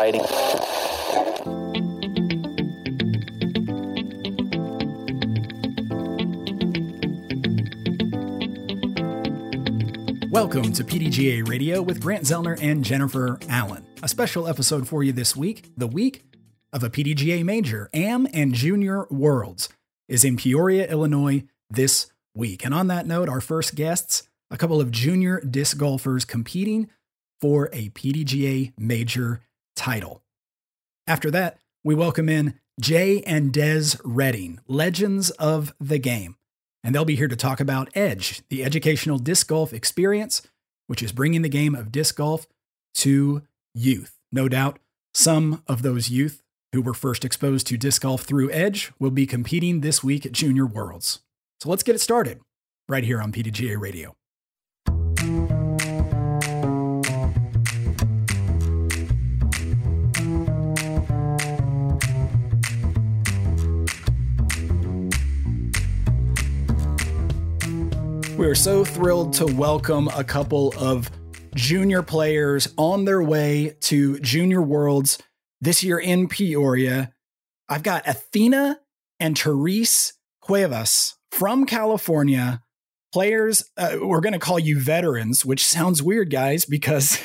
exciting. Welcome to PDGA Radio with Grant Zellner and Jennifer Allen. A special episode for you this week. The week of a PDGA Major, AM and Junior Worlds, is in Peoria, Illinois this week. And on that note, our first guests, a couple of junior disc golfers competing for a PDGA Major title. After that, we welcome in Jay and Des Redding, legends of the game. And they'll be here to talk about EDGE, the educational disc golf experience, which is bringing the game of disc golf to youth. No doubt, some of those youth who were first exposed to disc golf through EDGE will be competing this week at Junior Worlds. So let's get it started right here on PDGA Radio. We're so thrilled to welcome a couple of junior players on their way to Junior Worlds this year in Peoria. I've got Athena and Therese Cuevas from California. Players, we're going to call you veterans, which sounds weird, guys, because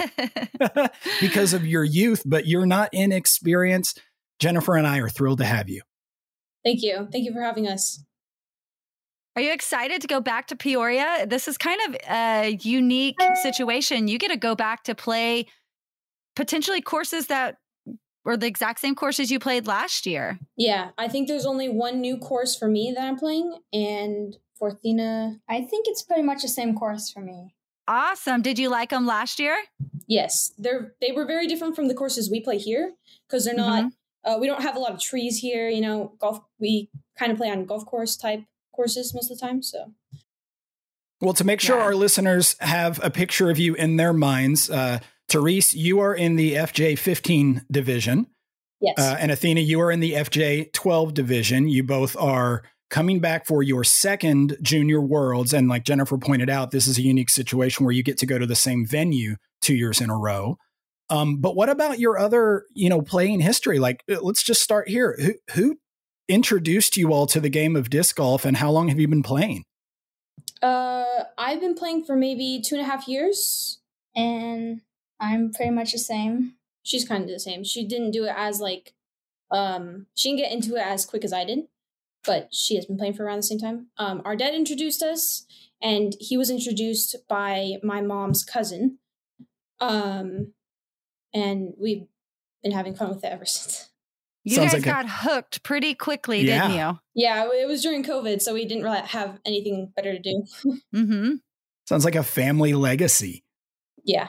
of your youth, but you're not inexperienced. Jennifer and I are thrilled to have you. Thank you. Thank you for having us. Are you excited to go back to Peoria? This is kind of a unique situation. You get to go back to play potentially courses that were the exact same courses you played last year. Yeah, I think there's only one new course for me that I'm playing. And for Athena, I think it's pretty much the same course for me. Awesome. Did you like them last year? Yes, they were very different from the courses we play here because they're not, we don't have a lot of trees here. You know, golf, we kind of play on golf course type courses most of the time. So, well, to make sure our listeners have a picture of you in their minds, Therese, you are in the FJ15 division. Yes. And Athena, you are in the FJ12 division. You both are coming back for your second Junior Worlds. And like Jennifer pointed out, this is a unique situation where you get to go to the same venue 2 years in a row. But what about your other, playing history? Like, let's just start here. Who introduced you all to the game of disc golf, and how long have you been playing? I've been playing for maybe 2.5 years. And I'm pretty much the same. She's kind of the same. She didn't do it as she didn't get into it as quick as I did, but she has been playing for around the same time. Our dad introduced us, and he was introduced by my mom's cousin. And we've been having fun with it ever since. You guys got hooked pretty quickly, didn't you? Yeah, it was during COVID, so we didn't really have anything better to do. Mm-hmm. Sounds like a family legacy. Yeah.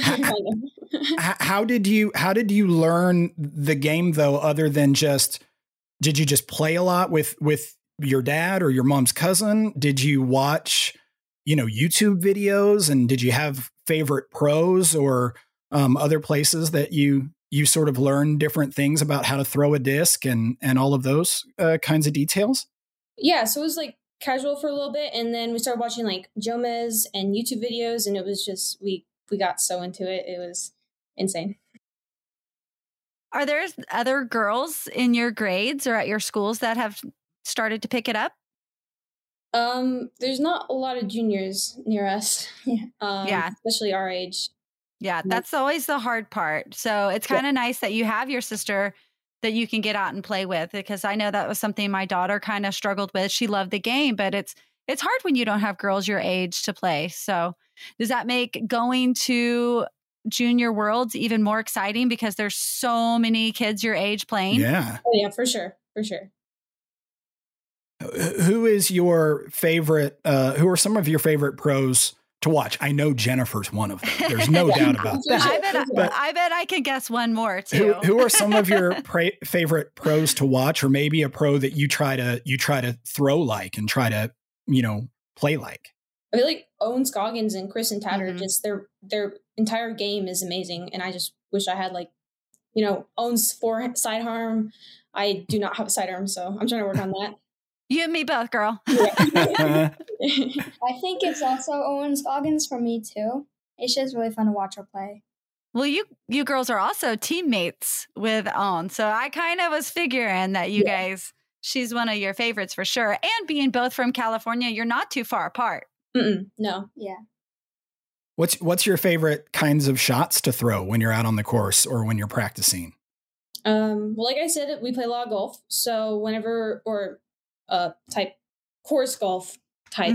How did you learn the game though, other than did you just play a lot with your dad or your mom's cousin? Did you watch, YouTube videos, and did you have favorite pros or other places that you sort of learn different things about how to throw a disc and all of those kinds of details? Yeah, so it was like casual for a little bit, and then we started watching like Jomez and YouTube videos, and it was just we got so into it. It was insane. Are there other girls in your grades or at your schools that have started to pick it up? There's not a lot of juniors near us. Yeah. Especially our age. Yeah, that's always the hard part. So it's kind of nice that you have your sister that you can get out and play with, because I know that was something my daughter kind of struggled with. She loved the game, but it's hard when you don't have girls your age to play. So does that make going to Junior Worlds even more exciting because there's so many kids your age playing? Yeah. Oh yeah, for sure. For sure. Who is your favorite, who are some of your favorite pros to watch? I know Jennifer's one of them. There's no doubt about that. I bet I can guess one more too. Who are some of your favorite pros to watch, or maybe a pro that you try to throw like and try to, play like? I feel like Owen Scoggins and Chris and Tatter, just their entire game is amazing. And I just wish I had Owen's sidearm. I do not have a sidearm, so I'm trying to work on that. You and me both, girl. I think it's also Owen Scoggins for me too. It's just really fun to watch her play. Well, you girls are also teammates with Own. So I kind of was figuring that you guys, she's one of your favorites for sure. And being both from California, you're not too far apart. No. Yeah. What's your favorite kinds of shots to throw when you're out on the course or when you're practicing? Well, like I said, we play a lot of golf. So whenever, or type course golf type.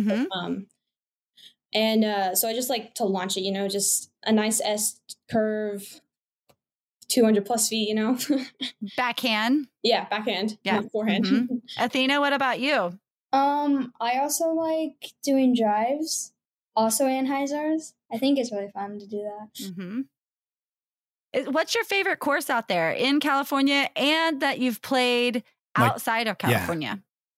So I just like to launch it, just a nice S curve, 200 plus feet, Backhand. Yeah, backhand. Yeah. Not forehand. Athena, what about you? I also like doing drives, also Anheuser's. I think it's really fun to do that. What's your favorite course out there in California and that you've played outside of California?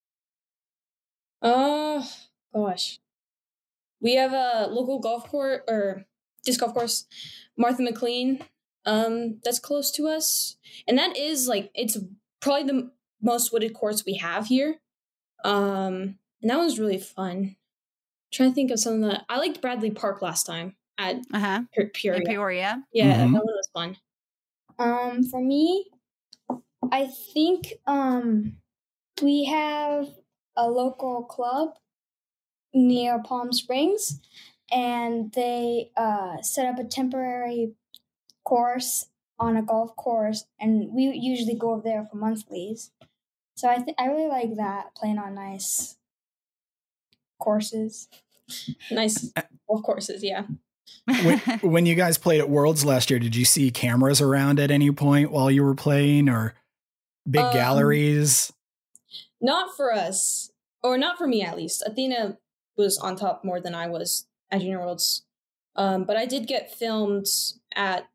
Oh, gosh. We have a local golf course or disc golf course, Martha McLean, that's close to us. And that is it's probably the most wooded course we have here. And that was really fun. Trying to think of something that I liked Bradley Park last time at Peoria. Peoria. Yeah, that one was fun. For me, I think we have a local club near Palm Springs, and they set up a temporary course on a golf course, and we usually go over there for monthlies. So I really like that, playing on nice courses. Nice golf courses, yeah. When you guys played at Worlds last year, did you see cameras around at any point while you were playing, or big galleries? Not for us, or not for me at least. Athena was on top more than I was at Junior Worlds. But I did get filmed at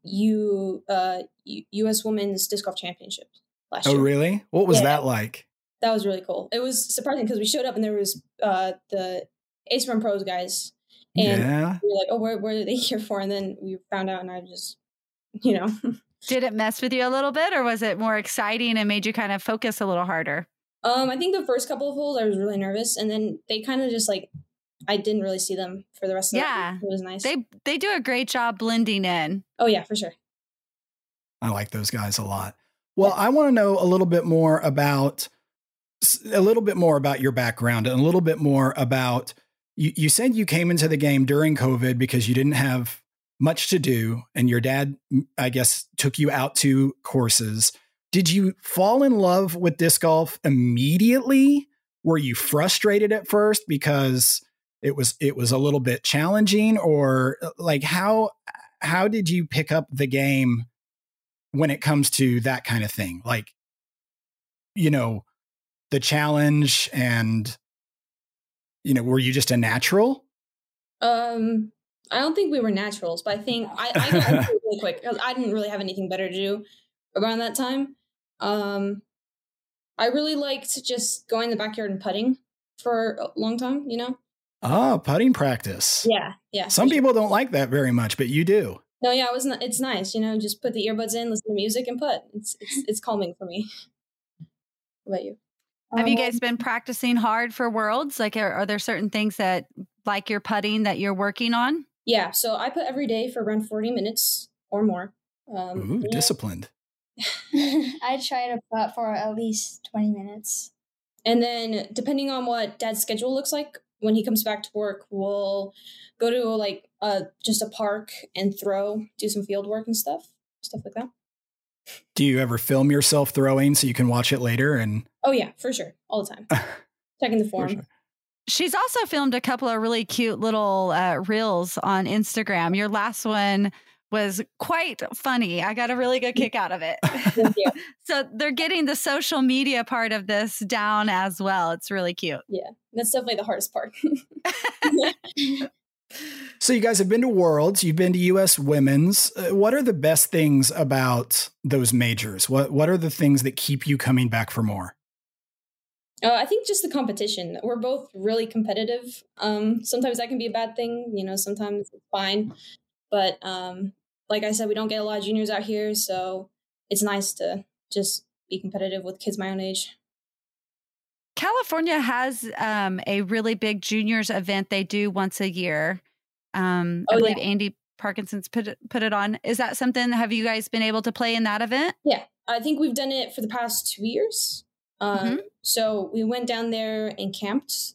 U.S. Women's Disc Golf Championship last year. Oh, really? What was that like? That was really cool. It was surprising because we showed up and there was the Ace Run Pros guys. And we were like, oh, where are they here for? And then we found out, and I just, Did it mess with you a little bit, or was it more exciting and made you kind of focus a little harder? I think the first couple of holes I was really nervous, and then they kind of just I didn't really see them for the rest of the day. It was nice. They do a great job blending in. Oh yeah, for sure. I like those guys a lot. Well, I want to know a little bit more about your background and a little bit more about, you said you came into the game during COVID because you didn't have much to do, and your dad, I guess, took you out to courses. Did you fall in love with disc golf immediately? Were you frustrated at first because it was a little bit challenging, or how did you pick up the game when it comes to that kind of thing? The challenge, and were you just a natural? I don't think we were naturals, but I think I got into it really quick because I didn't really have anything better to do around that time. I really liked just going in the backyard and putting for a long time, Putting practice. Yeah. Some people don't like that very much, but you do. No, yeah, it's nice, just put the earbuds in, listen to music, and put. It's calming for me. What about you? Have you guys been practicing hard for Worlds? Are there certain things that, like your putting, that you're working on? Yeah, so I put every day for around 40 minutes or more. Disciplined. I try to putt for at least 20 minutes. And then, depending on what Dad's schedule looks like, when he comes back to work, we'll go to just a park and do some field work and stuff like that. Do you ever film yourself throwing so you can watch it later? And oh yeah, for sure, all the time. Checking the form. Sure. She's also filmed a couple of really cute little reels on Instagram. Your last one was quite funny. I got a really good kick out of it. Thank you. So they're getting the social media part of this down as well. It's really cute. Yeah, that's definitely the hardest part. So you guys have been to Worlds, you've been to U.S. Women's. What are the best things about those majors? What are the things that keep you coming back for more? I think just the competition. We're both really competitive. Sometimes that can be a bad thing. Sometimes it's fine. But like I said, we don't get a lot of juniors out here, so it's nice to just be competitive with kids my own age. California has a really big juniors event they do once a year. I believe Andy Parkinson's put it on. Is that something, have you guys been able to play in that event? Yeah, I think we've done it for the past 2 years. So we went down there and camped.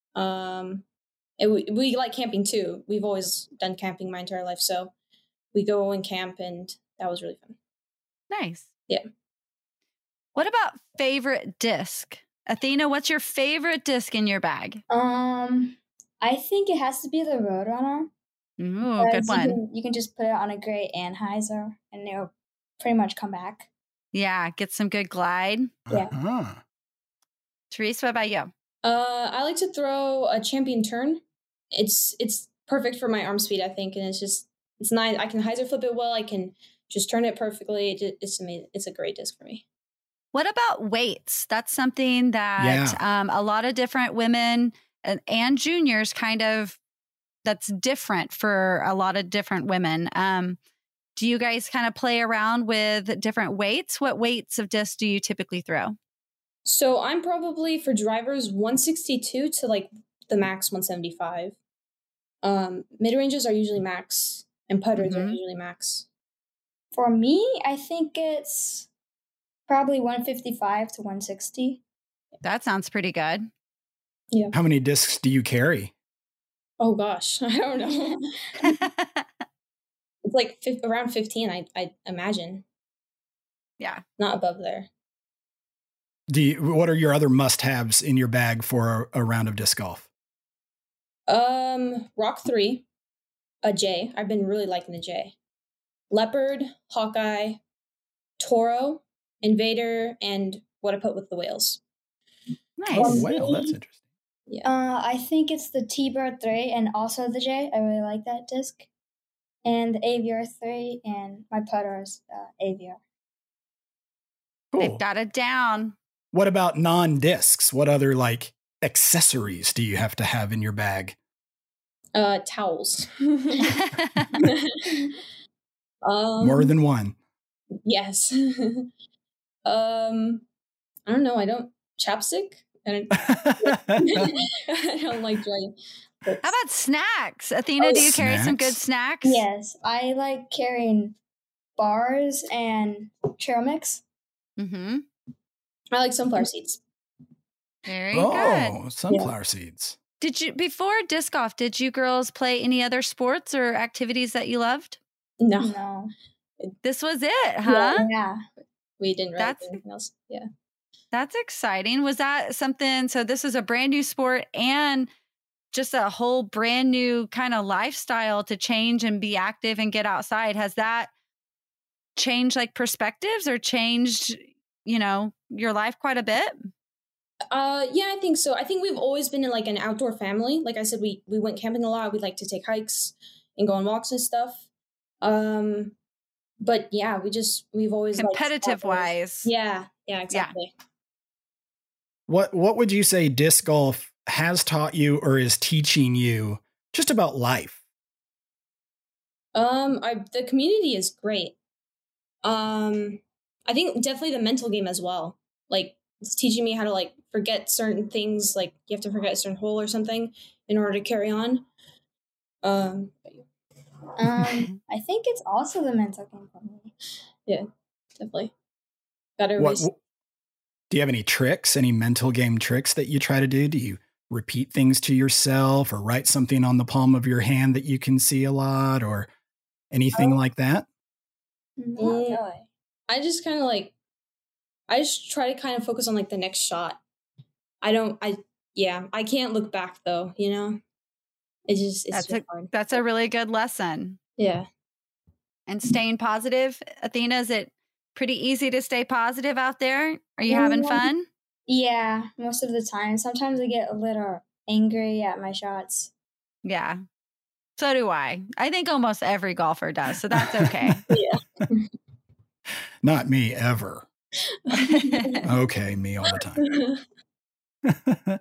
We like camping too. We've always done camping my entire life. So we go and camp, and that was really fun. Nice. Yeah. What about favorite disc? Athena, what's your favorite disc in your bag? I think it has to be the Roadrunner. Ooh, good one. You can just put it on a great Anheuser and it'll pretty much come back. Yeah, get some good glide. Yeah. Uh-huh. Therese, what about you? I like to throw a champion turn. It's perfect for my arm speed, I think, and it's nice. I can hyzer flip it well. I can just turn it perfectly. It's amazing. It's a great disc for me. What about weights? That's something that a lot of different women and juniors that's different for a lot of different women. Do you guys kind of play around with different weights? What weights of disc do you typically throw? So I'm probably, for drivers, 162 to like the max 175. Mid-ranges are usually max, and putters are usually max. For me, I think it's probably 155 to 160. That sounds pretty good. Yeah. How many discs do you carry? Oh gosh, I don't know. It's like around 15, I imagine. Yeah. Not above there. What are your other must-haves in your bag for a round of disc golf? Rock 3, a J. I've been really liking the J. Leopard, Hawkeye, Toro, Invader, and what I put with the whales. Nice. Oh, whale, that's interesting. Yeah. I think it's the T-Bird 3 and also the J. I really like that disc. And the Aviar 3 and my putter is Aviar. Cool. They've got it down. What about non-discs? What other accessories do you have to have in your bag? Towels. More than one. Yes. I don't know. I don't chapstick. I don't like dry. How about snacks? Athena, do you carry some good snacks? Yes, I like carrying bars and trail mix. Mm-hmm. I like sunflower seeds. Very good. Sunflower seeds. Before disc golf, did you girls play any other sports or activities that you loved? No. This was it, huh? Yeah. We didn't really do anything else. Yeah. That's exciting. Was that something? So this is a brand new sport and just a whole brand new kind of lifestyle to change and be active and get outside. Has that changed perspectives or changed, your life quite a bit? Yeah, I think so. I think we've always been in an outdoor family. Like I said, we went camping a lot. We like to take hikes and go on walks and stuff. But yeah, we've always competitive wise. Yeah, exactly. Yeah. What would you say disc golf has taught you or is teaching you just about life? The community is great. I think definitely the mental game as well. It's teaching me how to forget certain things. You have to forget a certain hole or something in order to carry on. I think it's also the mental game for me. Yeah, definitely. Gotta do you have any tricks, any mental game tricks that you try to do? Do you repeat things to yourself or write something on the palm of your hand that you can see a lot or anything like that? Not really. I just kind of I just try to kind of focus on the next shot. I can't look back though, it's hard. That's a really good lesson. Yeah. And staying positive. Athena, is it pretty easy to stay positive out there? Are you having fun? Yeah, most of the time. Sometimes I get a little angry at my shots. Yeah. So do I. I think almost every golfer does, so that's okay. Yeah. Not me ever. Okay, me all the time.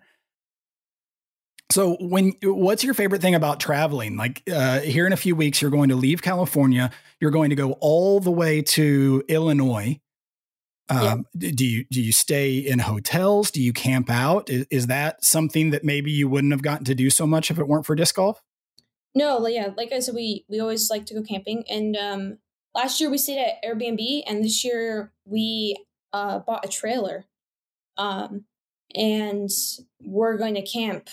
So what's your favorite thing about traveling? Here in a few weeks, you're going to leave California. You're going to go all the way to Illinois. Do you stay in hotels? Do you camp out? Is that something that maybe you wouldn't have gotten to do so much if it weren't for disc golf? No, yeah, like I said, we always like to go camping, and last year we stayed at Airbnb, and this year we bought a trailer, um, and we're going to camp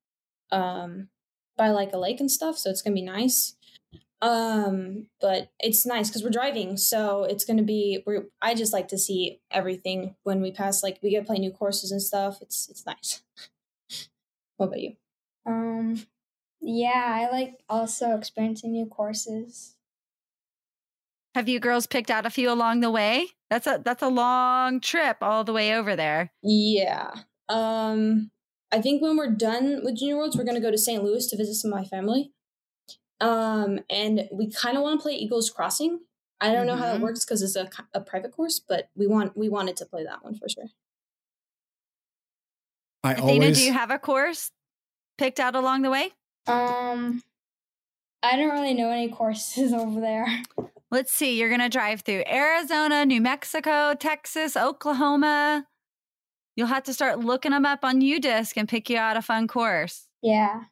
by like a lake and stuff, so it's gonna be nice. But it's nice because we're driving, so it's gonna be. I just like to see everything when we pass. Like we get to play new courses and stuff. It's nice. What about you? Yeah, I like also experiencing new courses. Have you girls picked out a few along the way? That's a long trip all the way over there. Yeah. I think when we're done with Junior Worlds, we're gonna go to St. Louis to visit some of my family. And we kind of want to play Eagles Crossing. I don't know how that works because it's a private course, but we wanted to play that one for sure. Athena, do you have a course picked out along the way? I don't really know any courses over there. Let's see. You're going to drive through Arizona, New Mexico, Texas, Oklahoma. You'll have to start looking them up on UDisc and pick you out a fun course. Yeah.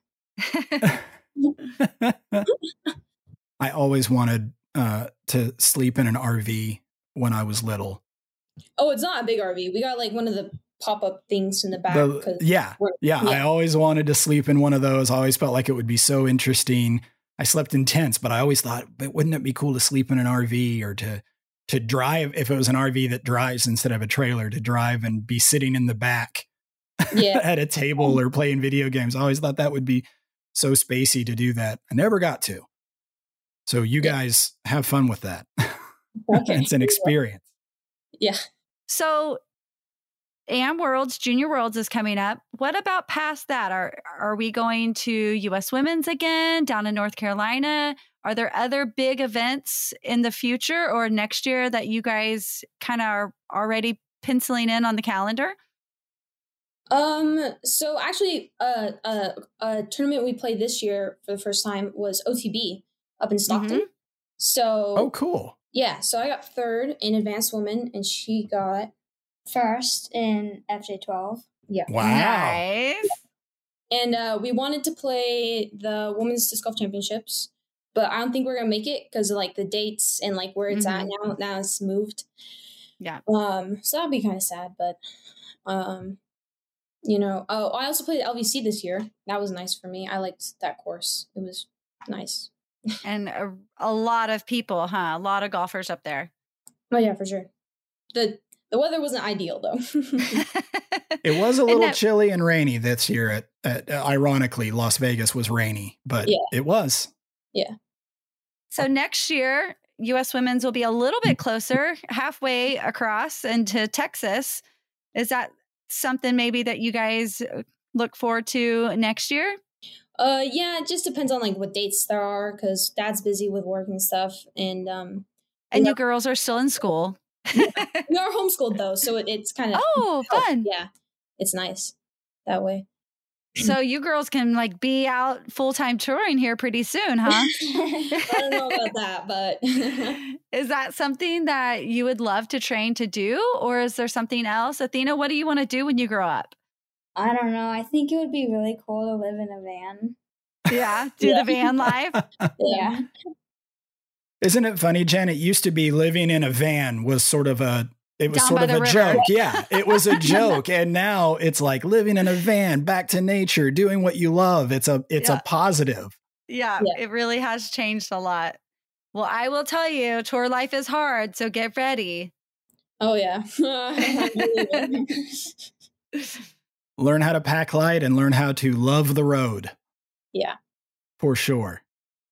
I always wanted to sleep in an RV when I was little. Oh, it's not a big RV. We got like one of the pop-up things in the back. Yeah. I always wanted to sleep in one of those. I always felt like it would be so interesting. I slept in tents, but I always thought, but wouldn't it be cool to sleep in an RV or to drive, if it was an RV that drives instead of a trailer, to drive and be sitting in the back at a table or playing video games. I always thought that would be so spacey to do that. I never got to. So you guys have fun with that. Okay. It's an experience. Yeah. So AM Worlds, Junior Worlds is coming up. What about past that? Are we going to U.S. Women's again down in North Carolina? Are there other big events in the future or next year that you guys kind of are already penciling in on the calendar? So actually, a tournament we played this year for the first time was OTB up in Stockton. So, oh, cool. Yeah. So I got third in Advanced Women, and she got first in FJ12. Yeah. Wow. Nice. And we wanted to play the Women's Disc Golf Championships, but I don't think we're gonna make it because of like the dates and like where it's at now. Now it's moved. Yeah. So that'd be kind of sad, but you know. Oh, I also played LVC this year. That was nice for me. I liked that course. It was nice. And a lot of people, huh? A lot of golfers up there. Oh yeah, for sure. The weather wasn't ideal though. It was a little chilly and rainy this year. Ironically, Las Vegas was rainy, but it was. Yeah. So next year, U.S. Women's will be a little bit closer, halfway across into Texas. Is that something maybe that you guys look forward to next year? Yeah, it just depends on like what dates there are because Dad's busy with work and stuff, and you girls are still in school. We are homeschooled though, so it's kind of fun. Yeah, it's nice that way. So you girls can like be out full-time touring here pretty soon, huh? I don't know about that, but is that something that you would love to train to do, or is there something else? Athena, what do you want to do when you grow up? I don't know. I think it would be really cool to live in a van. Yeah, do the van life. Yeah. Isn't it funny, Jen? It used to be living in a van was sort of a joke. Yeah, it was a joke. And now it's like living in a van, back to nature, doing what you love. It's a positive. Yeah, it really has changed a lot. Well, I will tell you, tour life is hard, so get ready. Oh, yeah. Learn how to pack light and learn how to love the road. Yeah. For sure.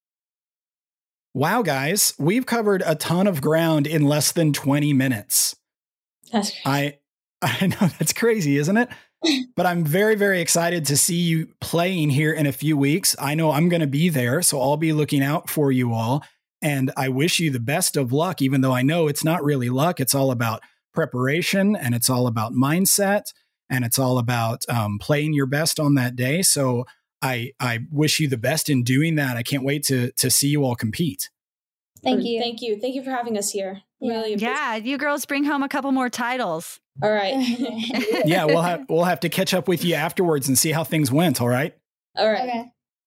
Wow, guys, we've covered a ton of ground in less than 20 minutes. That's crazy. I know, that's crazy, isn't it? But I'm very, very excited to see you playing here in a few weeks. I know I'm going to be there, so I'll be looking out for you all. And I wish you the best of luck, even though I know it's not really luck. It's all about preparation, and it's all about mindset, and it's all about playing your best on that day. So I wish you the best in doing that. I can't wait to see you all compete. Thank you. Thank you. Thank you for having us here. Really you girls bring home a couple more titles. All right. Yeah, we'll have to catch up with you afterwards and see how things went. All right. All right. Okay.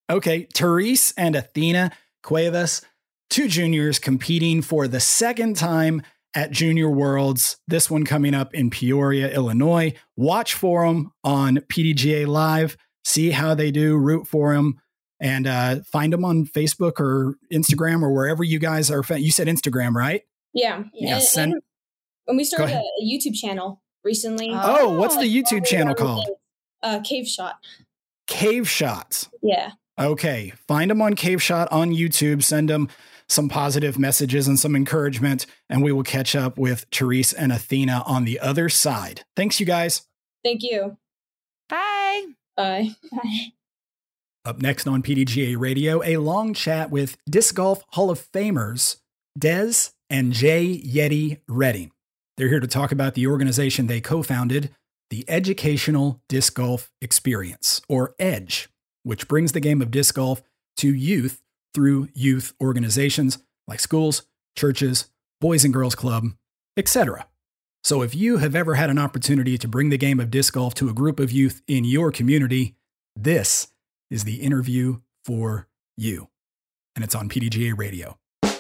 Okay, Therese and Athena Cuevas, two juniors competing for the second time at Junior Worlds. This one coming up in Peoria, Illinois. Watch for them on PDGA Live. See how they do. Root for them. And find them on Facebook or Instagram or wherever you guys are. You said Instagram, right? Yeah. And we started a YouTube channel recently. Oh, what's the YouTube channel called? Cave Shot. Cave Shots. Yeah. Okay. Find them on Cave Shot on YouTube. Send them some positive messages and some encouragement. And we will catch up with Therese and Athena on the other side. Thanks, you guys. Thank you. Bye. Bye. Bye. Up next on PDGA Radio, a long chat with Disc Golf Hall of Famers Des and Jay Yeti Redding. They're here to talk about the organization they co-founded, the Educational Disc Golf Experience, or EDGE, which brings the game of disc golf to youth through youth organizations like schools, churches, Boys and Girls Club, etc. So if you have ever had an opportunity to bring the game of disc golf to a group of youth in your community, this is the interview for you. And it's on PDGA Radio.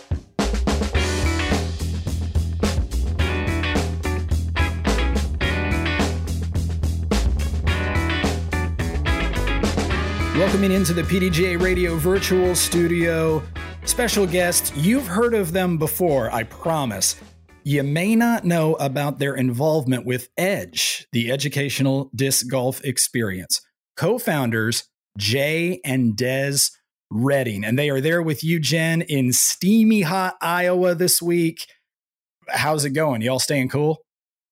Welcoming into the PDGA Radio virtual studio, special guests. You've heard of them before, I promise. You may not know about their involvement with EDGE, the Educational Disc Golf Experience. Co-founders Jay and Des Redding, and they are there with you, Jen, in steamy hot Iowa this week. How's it going? Y'all staying cool?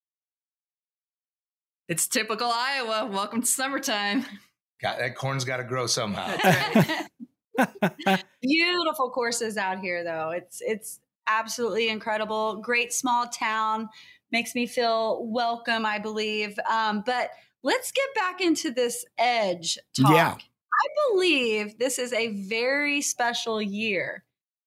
It's typical Iowa. Welcome to summertime. That corn's got to grow somehow. Beautiful courses out here, though. It's absolutely incredible. Great small town. Makes me feel welcome, I believe. But let's get back into this EDGE talk. Yeah. I believe this is a very special year.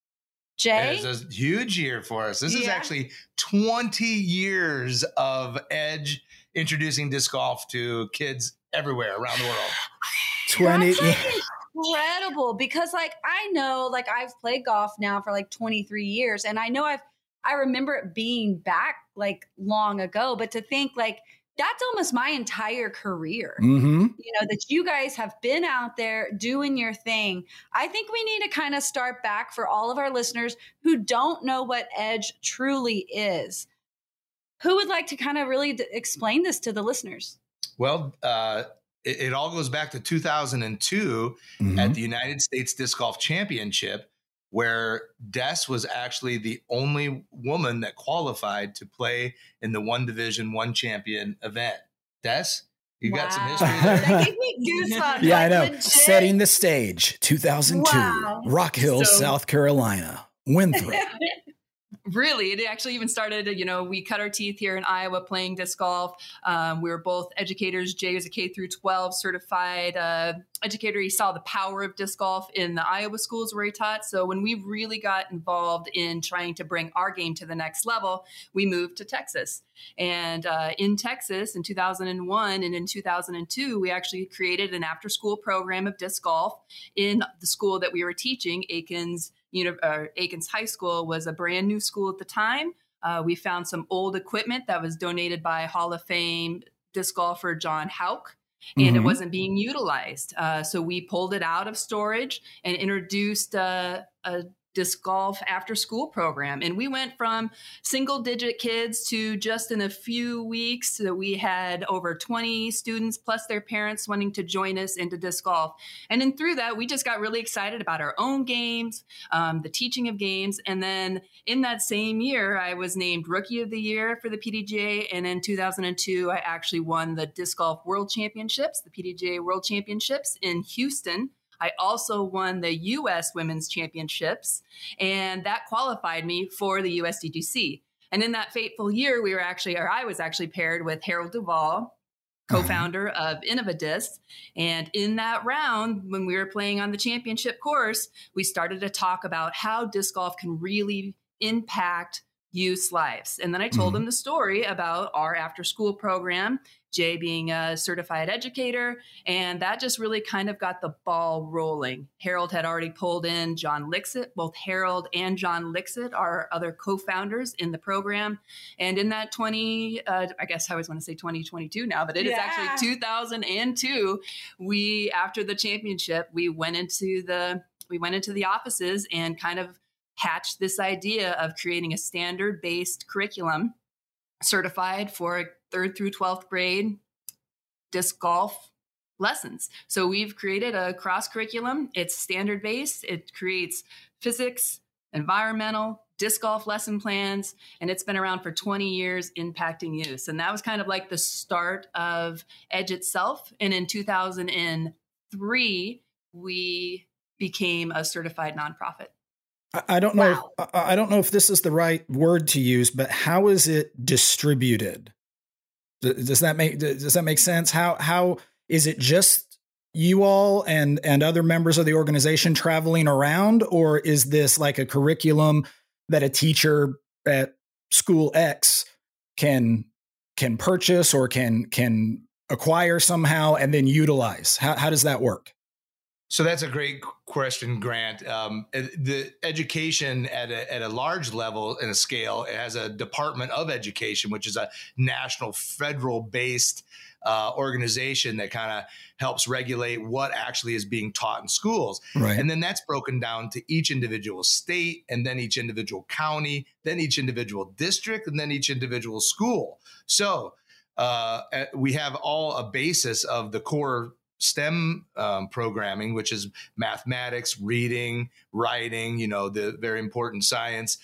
Jay? It is a huge year for us. This is actually 20 years of EDGE introducing disc golf to kids everywhere around the world. 20. That's incredible, because I know I've played golf now for 23 years, and I know I remember it being back long ago, but to think that's almost my entire career. Mm-hmm. That you guys have been out there doing your thing. I think we need to kind of start back for all of our listeners who don't know what EDGE truly is. Who would like to kind of really explain this to the listeners? Well, it all goes back to 2002 at the United States Disc Golf Championship, where Des was actually the only woman that qualified to play in the one division, one champion event. Des, you got some history there? That gave me goosebumps. Yeah, I know. Legit. Setting the stage, 2002, Wow. Rock Hill, South Carolina, Winthrop. Really, it actually even started, we cut our teeth here in Iowa playing disc golf. We were both educators. Jay was a K through 12 certified educator. He saw the power of disc golf in the Iowa schools where he taught. So when we really got involved in trying to bring our game to the next level, we moved to Texas. And in Texas in 2001 and in 2002, we actually created an after-school program of disc golf in the school that we were teaching. Aikens High School was a brand new school at the time. We found some old equipment that was donated by Hall of Fame disc golfer John Houck, and it wasn't being utilized. So we pulled it out of storage and introduced a disc golf after school program. And we went from single digit kids to just in a few weeks that we had over 20 students plus their parents wanting to join us into disc golf. And then through that, we just got really excited about our own games, the teaching of games. And then in that same year, I was named Rookie of the Year for the PDGA. And in 2002, I actually won the Disc Golf World Championships, the PDGA World Championships in Houston. I also won the U.S. Women's Championships, and that qualified me for the USDGC. And in that fateful year, I was actually paired with Harold Duvall, co-founder of Innovadisc. And in that round, when we were playing on the championship course, we started to talk about how disc golf can really impact youth's lives. And then I told them the story about our after-school program, Jay being a certified educator. And that just really kind of got the ball rolling. Harold had already pulled in John Lixit. Both Harold and John Lixit are other co-founders in the program. And in that I guess I always want to say 2022 now, but it is actually 2002. After the championship, we went into the offices and kind of hatched this idea of creating a standard-based curriculum certified for 3rd through 12th grade disc golf lessons. So we've created a cross curriculum. It's standard-based. It creates physics, environmental, disc golf lesson plans, and it's been around for 20 years impacting youth. And that was kind of like the start of Edge itself. And in 2003, we became a certified nonprofit. I don't know. Wow. I don't know if this is the right word to use, but how is it distributed? Does that make sense? How is it just you all and other members of the organization traveling around, or is this like a curriculum that a teacher at school X can purchase or can acquire somehow and then utilize? How does that work? So that's a great question, Grant. The education at a large level and a scale, it has a Department of Education, which is a national federal-based organization that kind of helps regulate what actually is being taught in schools. Right. And then that's broken down to each individual state, and then each individual county, then each individual district, and then each individual school. So we have all a basis of the core STEM programming, which is mathematics, reading, writing, the very important science.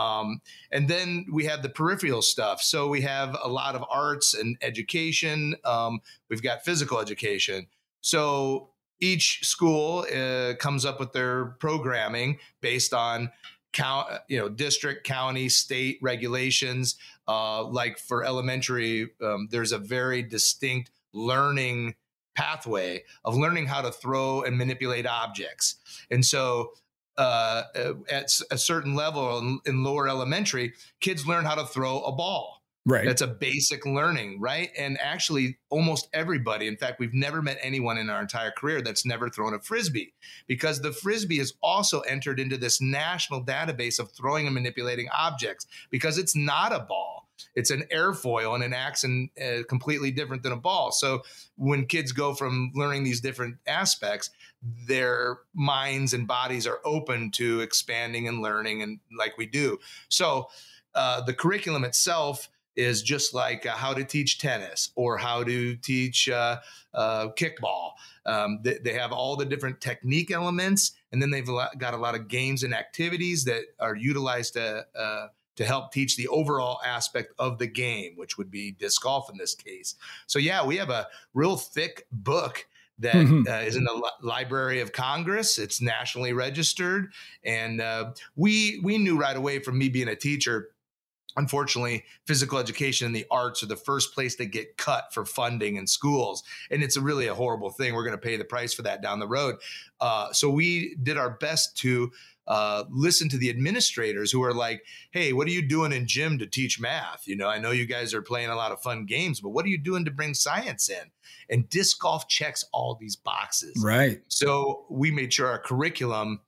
And then we have the peripheral stuff. So we have a lot of arts and education. We've got physical education. So each school comes up with their programming based on district, county, state regulations. Like for elementary, there's a very distinct learning pathway of learning how to throw and manipulate objects. And so at a certain level in lower elementary, kids learn how to throw a ball. Right. That's a basic learning, right? And actually almost everybody, in fact, we've never met anyone in our entire career that's never thrown a Frisbee, because the Frisbee is also entered into this national database of throwing and manipulating objects, because it's not a ball. It's an airfoil, and it acts completely different than a ball. So when kids go from learning these different aspects, their minds and bodies are open to expanding and learning, and like we do. So the curriculum itself is just like how to teach tennis or how to teach kickball. They have all the different technique elements, and then they've got a lot of games and activities that are utilized to help teach the overall aspect of the game, which would be disc golf in this case. So yeah, we have a real thick book that is in the Library of Congress. It's nationally registered. And we knew right away from me being a teacher, unfortunately, physical education and the arts are the first place that get cut for funding in schools. And it's really a horrible thing. We're going to pay the price for that down the road. So we did our best to listen to the administrators who are like, hey, what are you doing in gym to teach math? I know you guys are playing a lot of fun games, but what are you doing to bring science in? And disc golf checks all these boxes. Right. So we made sure our curriculum,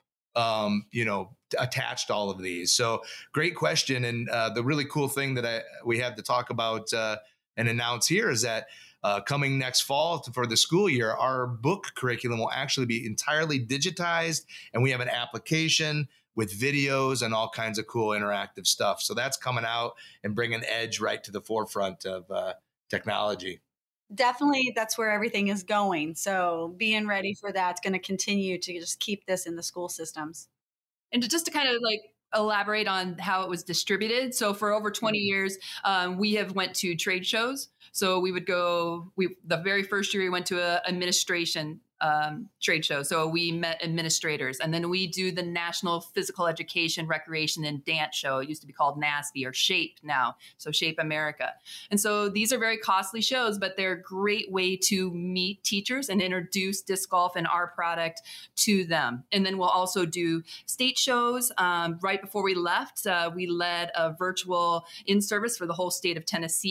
attached all of these. So great question. And the really cool thing that we have to talk about and announce here is that coming next fall for the school year, our book curriculum will actually be entirely digitized, and we have an application with videos and all kinds of cool interactive stuff. So that's coming out and bringing Edge right to the forefront of technology. Definitely, that's where everything is going. So being ready for that's going to continue to just keep this in the school systems. And just to kind of elaborate on how it was distributed. So for over 20 years, we have went to trade shows. So we would go, the very first year we went to a administration trade show. So we met administrators, and then we do the National Physical Education, Recreation, and Dance Show. It used to be called NASB, or SHAPE now. So SHAPE America. And so these are very costly shows, but they're a great way to meet teachers and introduce disc golf and our product to them. And then we'll also do state shows. Right before we left, we led a virtual in-service for the whole state of Tennessee's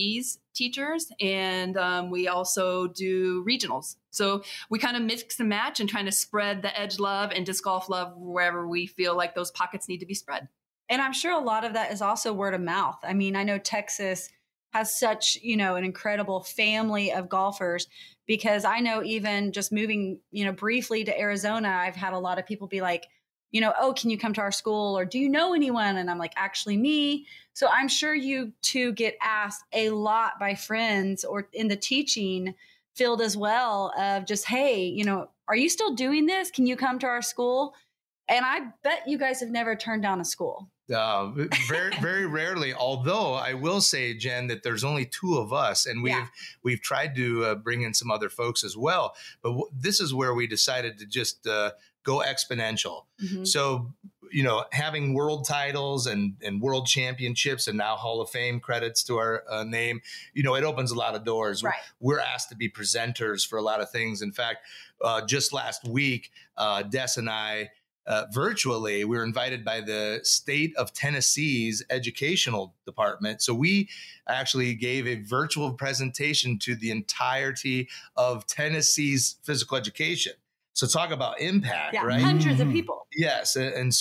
teachers, and we also do regionals. So we kind of mix and match and trying to spread the edge love and disc golf love wherever we feel like those pockets need to be spread. And I'm sure a lot of that is also word of mouth. I mean, I know Texas has such, an incredible family of golfers, because I know even just moving, briefly to Arizona, I've had a lot of people be like, oh, can you come to our school? Or do you know anyone? And I'm like, actually me. So I'm sure you too get asked a lot by friends or in the teaching field as well of just, hey, are you still doing this? Can you come to our school? And I bet you guys have never turned down a school. Very, very rarely. Although I will say, Jen, that there's only two of us, and we've tried to bring in some other folks as well. But this is where we decided to just go exponential. Mm-hmm. So, having world titles and world championships and now Hall of Fame credits to our name, it opens a lot of doors. Right. We're asked to be presenters for a lot of things. In fact, just last week, Des and I, virtually, we were invited by the state of Tennessee's educational department. So we actually gave a virtual presentation to the entirety of Tennessee's physical education. So talk about impact, right? Hundreds of people. Yes. And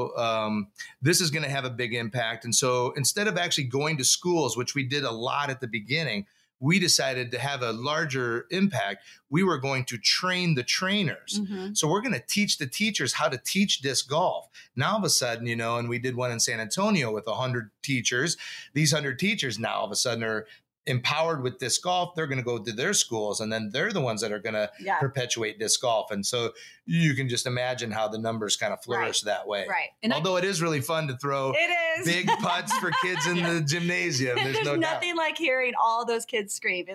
so this is going to have a big impact. And so instead of actually going to schools, which we did a lot at the beginning, we decided to have a larger impact. We were going to train the trainers. Mm-hmm. So we're going to teach the teachers how to teach disc golf. Now, all of a sudden, and we did one in San Antonio with 100 teachers. These 100 teachers now all of a sudden are empowered with disc golf. They're going to go to their schools, and then they're the ones that are going to perpetuate disc golf. And so you can just imagine how the numbers kind of flourish that way. Right. And although it is really fun to throw big putts for kids in the gymnasium, there's no nothing doubt. Like hearing all those kids scream.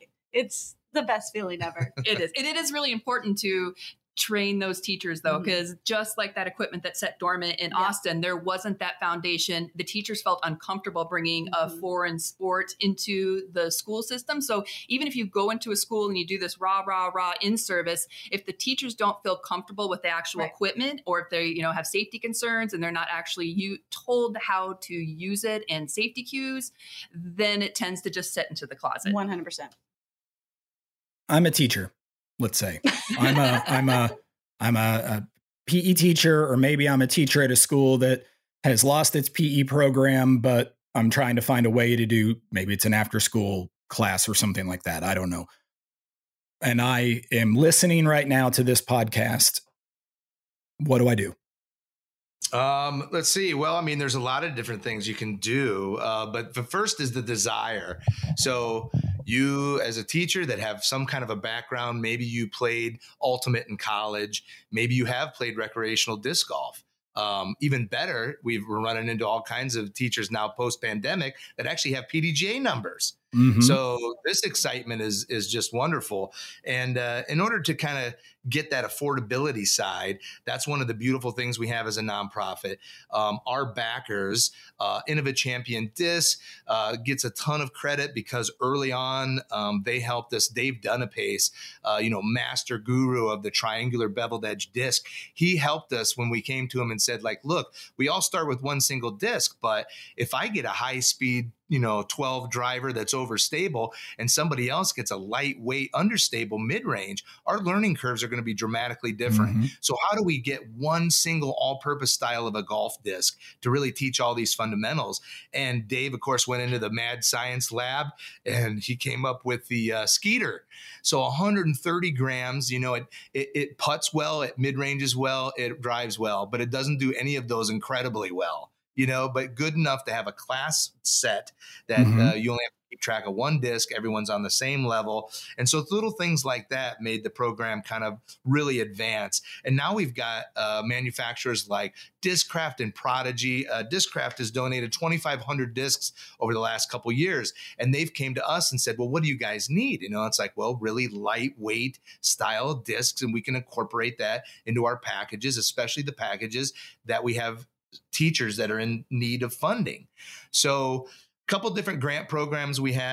It's the best feeling ever. It is. It is really important to train those teachers, though, because just like that equipment that sat dormant in Austin, there wasn't that foundation. The teachers felt uncomfortable bringing a foreign sport into the school system. So even if you go into a school and you do this raw in service, if the teachers don't feel comfortable with the actual equipment, or if they have safety concerns and they're not actually told how to use it and safety cues, then it tends to just sit into the closet. 100%. I'm a teacher. Let's say I'm a PE teacher, or maybe I'm a teacher at a school that has lost its PE program, but I'm trying to find a way to do, maybe it's an after school class or something like that. I don't know. And I am listening right now to this podcast. What do I do? Let's see. Well, there's a lot of different things you can do, but the first is the desire. So you, as a teacher that have some kind of a background, maybe you played ultimate in college, maybe you have played recreational disc golf. Even better, we're running into all kinds of teachers now post-pandemic that actually have PDGA numbers. Mm-hmm. So this excitement is just wonderful. And in order to kind of get that affordability side, that's one of the beautiful things we have as a nonprofit. Our backers, Innova Champion Disc, gets a ton of credit because early on they helped us. Dave Dunapace, master guru of the triangular beveled edge disc, he helped us when we came to him and said, look, we all start with one single disc, but if I get a high speed 12 driver that's overstable and somebody else gets a lightweight understable mid-range, our learning curves are going to be dramatically different. Mm-hmm. So how do we get one single all-purpose style of a golf disc to really teach all these fundamentals? And Dave, of course, went into the mad science lab and he came up with the Skeeter. So 130 grams, it putts well, it mid-ranges well, it drives well, but it doesn't do any of those incredibly well. But good enough to have a class set that you only have to keep track of one disc. Everyone's on the same level. And so little things like that made the program kind of really advance. And now we've got manufacturers like Discraft and Prodigy. Discraft has donated 2,500 discs over the last couple of years. And they've came to us and said, well, what do you guys need? It's like, well, really lightweight style discs. And we can incorporate that into our packages, especially the packages that we have teachers that are in need of funding. So a couple different grant programs we have.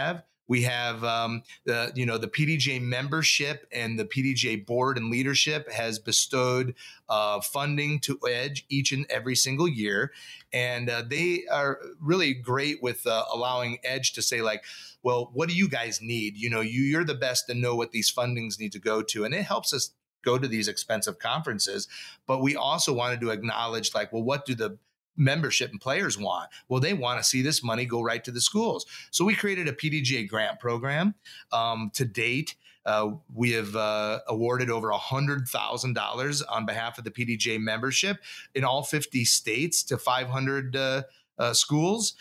We have the PDGA membership and the PDGA board and leadership has bestowed funding to Edge each and every single year. And they are really great with allowing Edge to say, like, well, what do you guys need? You're the best to know what these fundings need to go to. And it helps us go to these expensive conferences. But we also wanted to acknowledge, like, well, what do the membership and players want? Well, they want to see this money go right to the schools. So we created a PDGA grant program. To date, we have awarded over $100,000 on behalf of the PDGA membership in all 50 states to 500 schools.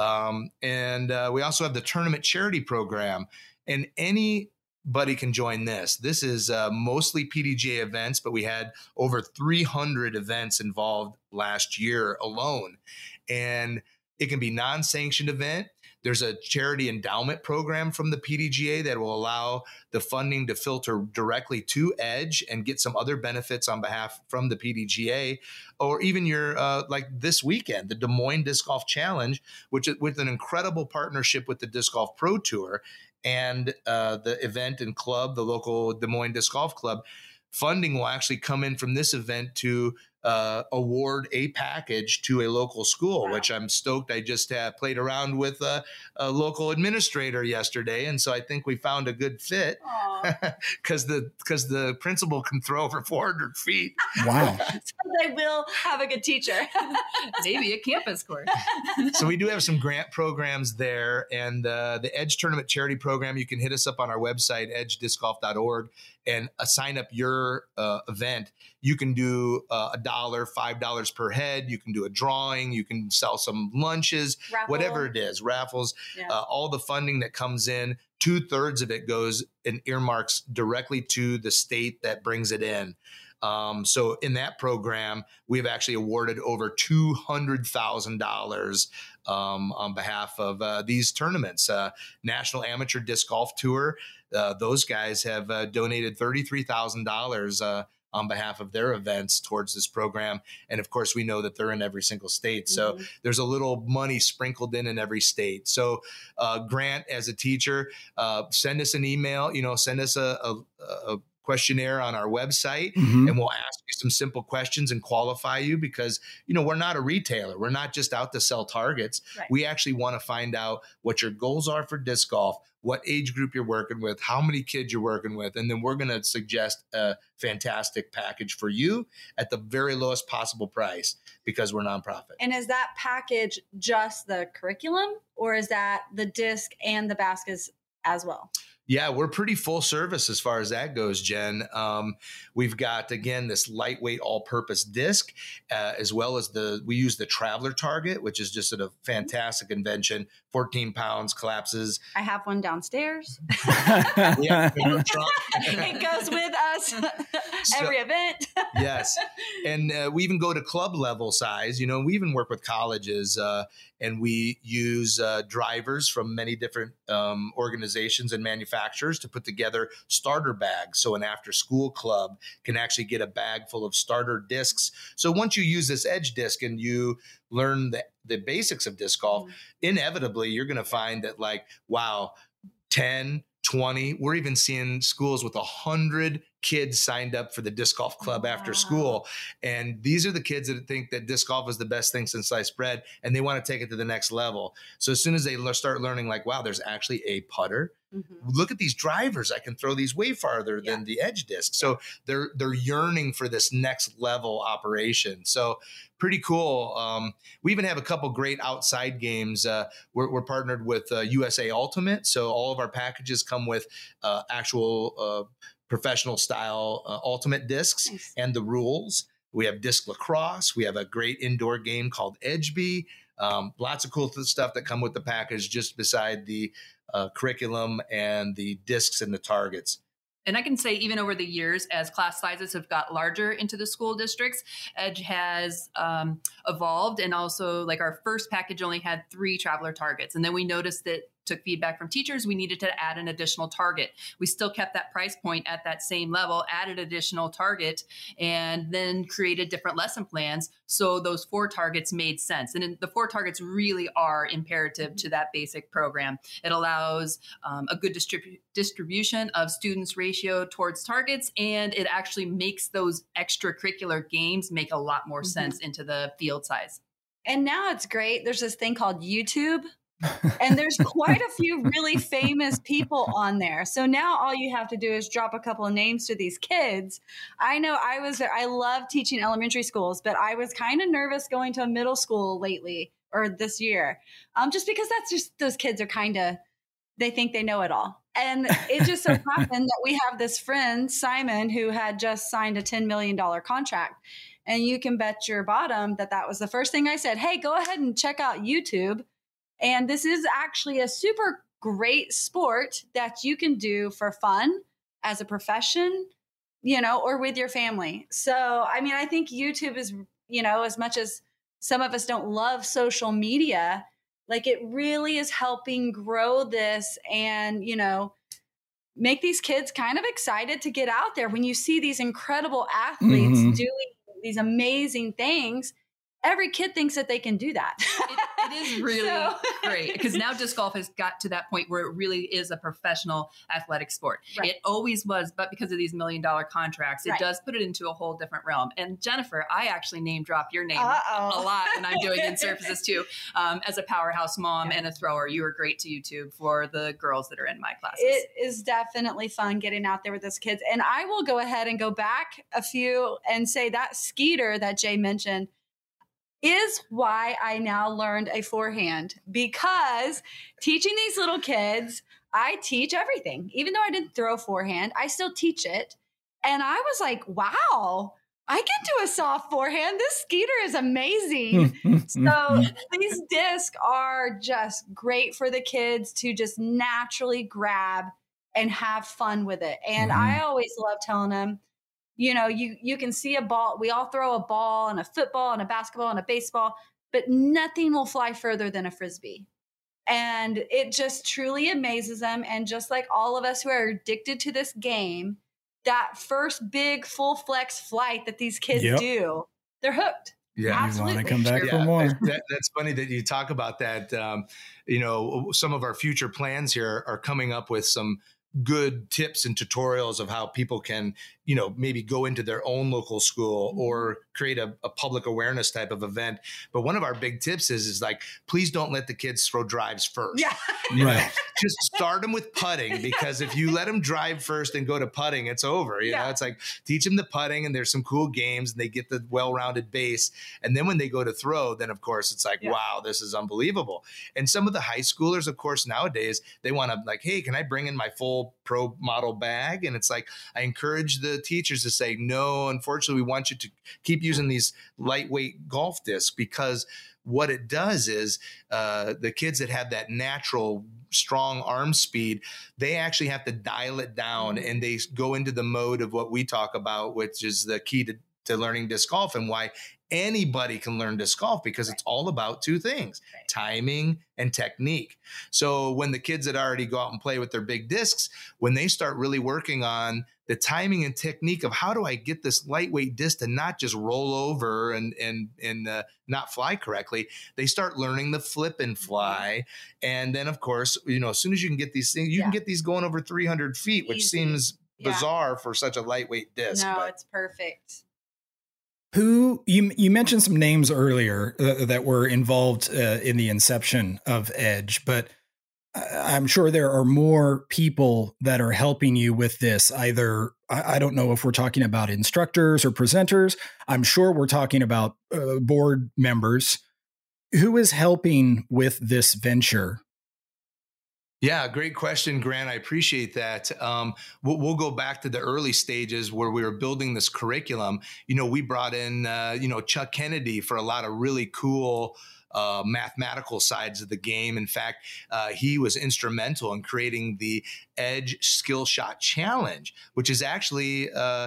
And we also have the tournament charity program. And anybody can join this. This is mostly PDGA events, but we had over 300 events involved last year alone. And it can be non-sanctioned event. There's a charity endowment program from the PDGA that will allow the funding to filter directly to Edge and get some other benefits on behalf from the PDGA, or even your like this weekend, the Des Moines Disc Golf Challenge, which is with an incredible partnership with the Disc Golf Pro Tour and the event and club, the local Des Moines Disc Golf Club. Funding will actually come in from this event to award a package to a local school, which I'm stoked. I just played around with a local administrator yesterday, and so I think we found a good fit because the principal can throw over 400 feet. Wow! So they will have a good teacher. Maybe a campus course. So we do have some grant programs there, and the Edge Tournament Charity Program. You can hit us up on our website, edgediscgolf.org, and sign up your event. You can do $1, $5 per head. You can do a drawing. You can sell some lunches, whatever it is, raffles. Yeah. All the funding that comes in, 2/3 of it goes and earmarks directly to the state that brings it in. So in that program, we've actually awarded over $200,000 on behalf of these tournaments. National Amateur Disc Golf Tour, those guys have donated $33,000 on behalf of their events towards this program. And of course, we know that they're in every single state. So there's a little money sprinkled in every state. So Grant, as a teacher, send us an email, send us a questionnaire on our website, and we'll ask you some simple questions and qualify you because, we're not a retailer. We're not just out to sell targets. Right. We actually want to find out what your goals are for disc golf, what age group you're working with, how many kids you're working with, and then we're going to suggest a fantastic package for you at the very lowest possible price because we're nonprofit. And is that package just the curriculum, or is that the disc and the baskets as well? Yeah, we're pretty full service as far as that goes, Jen. We've got, again, this lightweight all-purpose disc, as well as we use the Traveler Target, which is just a fantastic invention. 14 pounds, collapses. I have one downstairs. It goes with us every event. Yes. And we even go to club level size. We even work with colleges, and we use drivers from many different organizations and manufacturers to put together starter bags. So an after-school club can actually get a bag full of starter discs. So once you use this Edge disc and you learn the basics of disc golf, inevitably you're going to find that, like, wow, 10, 20, we're even seeing schools with 100 kids signed up for the disc golf club after school. And these are the kids that think that disc golf is the best thing since sliced bread, and they want to take it to the next level. So as soon as they start learning, like, wow, there's actually a putter. Look at these drivers. I can throw these way farther than the Edge disc. So they're yearning for this next level operation. So pretty cool. We even have a couple great outside games. We're partnered with USA Ultimate. So all of our packages come with actual professional style ultimate discs and the rules. We have disc lacrosse. We have a great indoor game called Edgebee. Lots of cool stuff that come with the package just beside the curriculum and the discs and the targets. And I can say even over the years, as class sizes have got larger into the school districts, Edge has evolved. And also, like, our first package only had 3 traveler targets. And then we noticed that took feedback from teachers, we needed to add an additional target. We still kept that price point at that same level, added additional target, and then created different lesson plans. So those 4 targets made sense. And the 4 targets really are imperative to that basic program. It allows a good distribution of students ratio towards targets, and it actually makes those extracurricular games make a lot more sense into the field size. And now it's great. There's this thing called YouTube. And there's quite a few really famous people on there. So now all you have to do is drop a couple of names to these kids. I know I love teaching elementary schools, but I was kind of nervous going to a middle school lately or this year, just because those kids are they think they know it all. And it just so happened that we have this friend, Simon, who had just signed a $10 million contract. And you can bet your bottom that was the first thing I said. Hey, go ahead and check out YouTube. And this is actually a super great sport that you can do for fun as a profession, or with your family. So, I mean, I think YouTube is, as much as some of us don't love social media, like it really is helping grow this and, make these kids kind of excited to get out there. When you see these incredible athletes doing these amazing things, every kid thinks that they can do that. It is really great because now disc golf has got to that point where it really is a professional athletic sport. Right. It always was, but because of these $1 million contracts, it does put it into a whole different realm. And Jennifer, I actually name drop your name a lot when I'm doing in-surfaces too. As a powerhouse mom and a thrower, you were great to YouTube for the girls that are in my classes. It is definitely fun getting out there with those kids. And I will go ahead and go back a few and say that Skeeter that Jay mentioned is why I now learned a forehand, because teaching these little kids, I teach everything. Even though I didn't throw forehand, I still teach it. And I was like, wow, I can do a soft forehand. This Skeeter is amazing. So these discs are just great for the kids to just naturally grab and have fun with it. And I always love telling them, you can see a ball. We all throw a ball and a football and a basketball and a baseball, but nothing will fly further than a Frisbee. And it just truly amazes them. And just like all of us who are addicted to this game, that first big full flex flight that these kids do, they're hooked. Yeah, absolutely. You want to come back for more. That's funny that you talk about that. Some of our future plans here are coming up with some good tips and tutorials of how people can, maybe go into their own local school or create a public awareness type of event. But one of our big tips is like, please don't let the kids throw drives first. Yeah. Right. Just start them with putting, because if you let them drive first and go to putting, it's over. You know, it's like teach them the putting, and there's some cool games and they get the well-rounded base. And then when they go to throw, then of course it's like, wow, this is unbelievable. And some of the high schoolers, of course, nowadays, they want to like, hey, can I bring in my full pro model bag? And it's like, I encourage the teachers to say, no, unfortunately, we want you to keep using these lightweight golf discs, because what it does is the kids that have that natural strong arm speed, they actually have to dial it down, and they go into the mode of what we talk about, which is the key to learning disc golf, and why anybody can learn disc golf, because it's all about two things, timing and technique. So when the kids that already go out and play with their big discs, when they start really working on the timing and technique of how do I get this lightweight disc to not just roll over and not fly correctly, they start learning the flip and fly. And then, of course, as soon as you can get these things, you can get these going over 300 feet, which seems bizarre for such a lightweight disc. No, it's perfect. Who you mentioned some names earlier that were involved in the inception of Edge, but I'm sure there are more people that are helping you with this. Either, I don't know if we're talking about instructors or presenters. I'm sure we're talking about board members. Who is helping with this venture? Yeah, great question, Grant. I appreciate that. We'll go back to the early stages where we were building this curriculum. We brought in, Chuck Kennedy for a lot of really cool mathematical sides of the game. In fact, he was instrumental in creating the Edge Skill Shot Challenge, which is actually,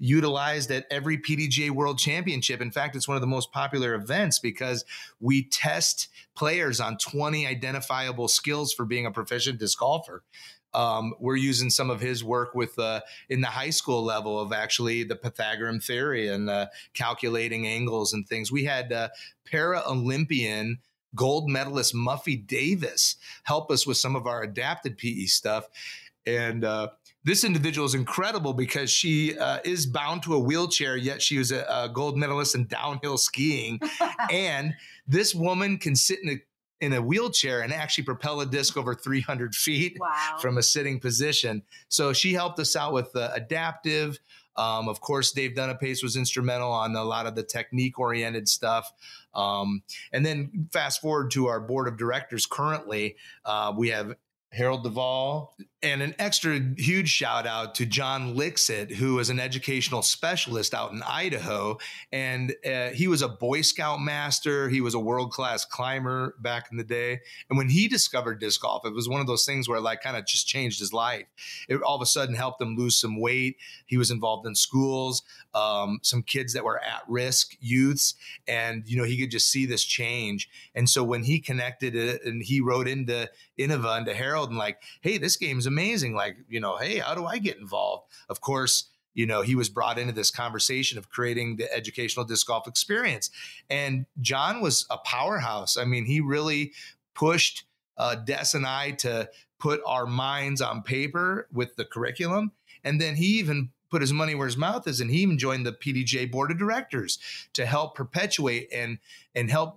utilized at every PDGA World Championship. In fact, it's one of the most popular events because we test players on 20 identifiable skills for being a proficient disc golfer. We're using some of his work with in the high school level of actually the Pythagorean theory and calculating angles and things. We had para-Olympian gold medalist Muffy Davis help us with some of our adapted PE stuff. And this individual is incredible because she is bound to a wheelchair, yet she was a gold medalist in downhill skiing. And this woman can sit in a wheelchair and actually propel a disc over 300 feet from a sitting position. So she helped us out with adaptive. Of course, Dave Dunapace was instrumental on a lot of the technique-oriented stuff. And then fast forward to our board of directors currently, we have Harold Duvall, and an extra huge shout out to John Lixit, who is an educational specialist out in Idaho. And he was a Boy Scout master. He was a world-class climber back in the day. And when he discovered disc golf, it was one of those things where like kind of just changed his life. It all of a sudden helped him lose some weight. He was involved in schools, some kids that were at risk, youths, and, you know, he could just see this change. And so when he connected it and he wrote into Innova and to Harold and like, hey, this game's amazing. Like, you know, hey, how do I get involved? Of course, you know, he was brought into this conversation of creating the educational disc golf experience. And John was a powerhouse. I mean, he really pushed Des and I to put our minds on paper with the curriculum. And then he even put his money where his mouth is. And he even joined the PDGA board of directors to help perpetuate and help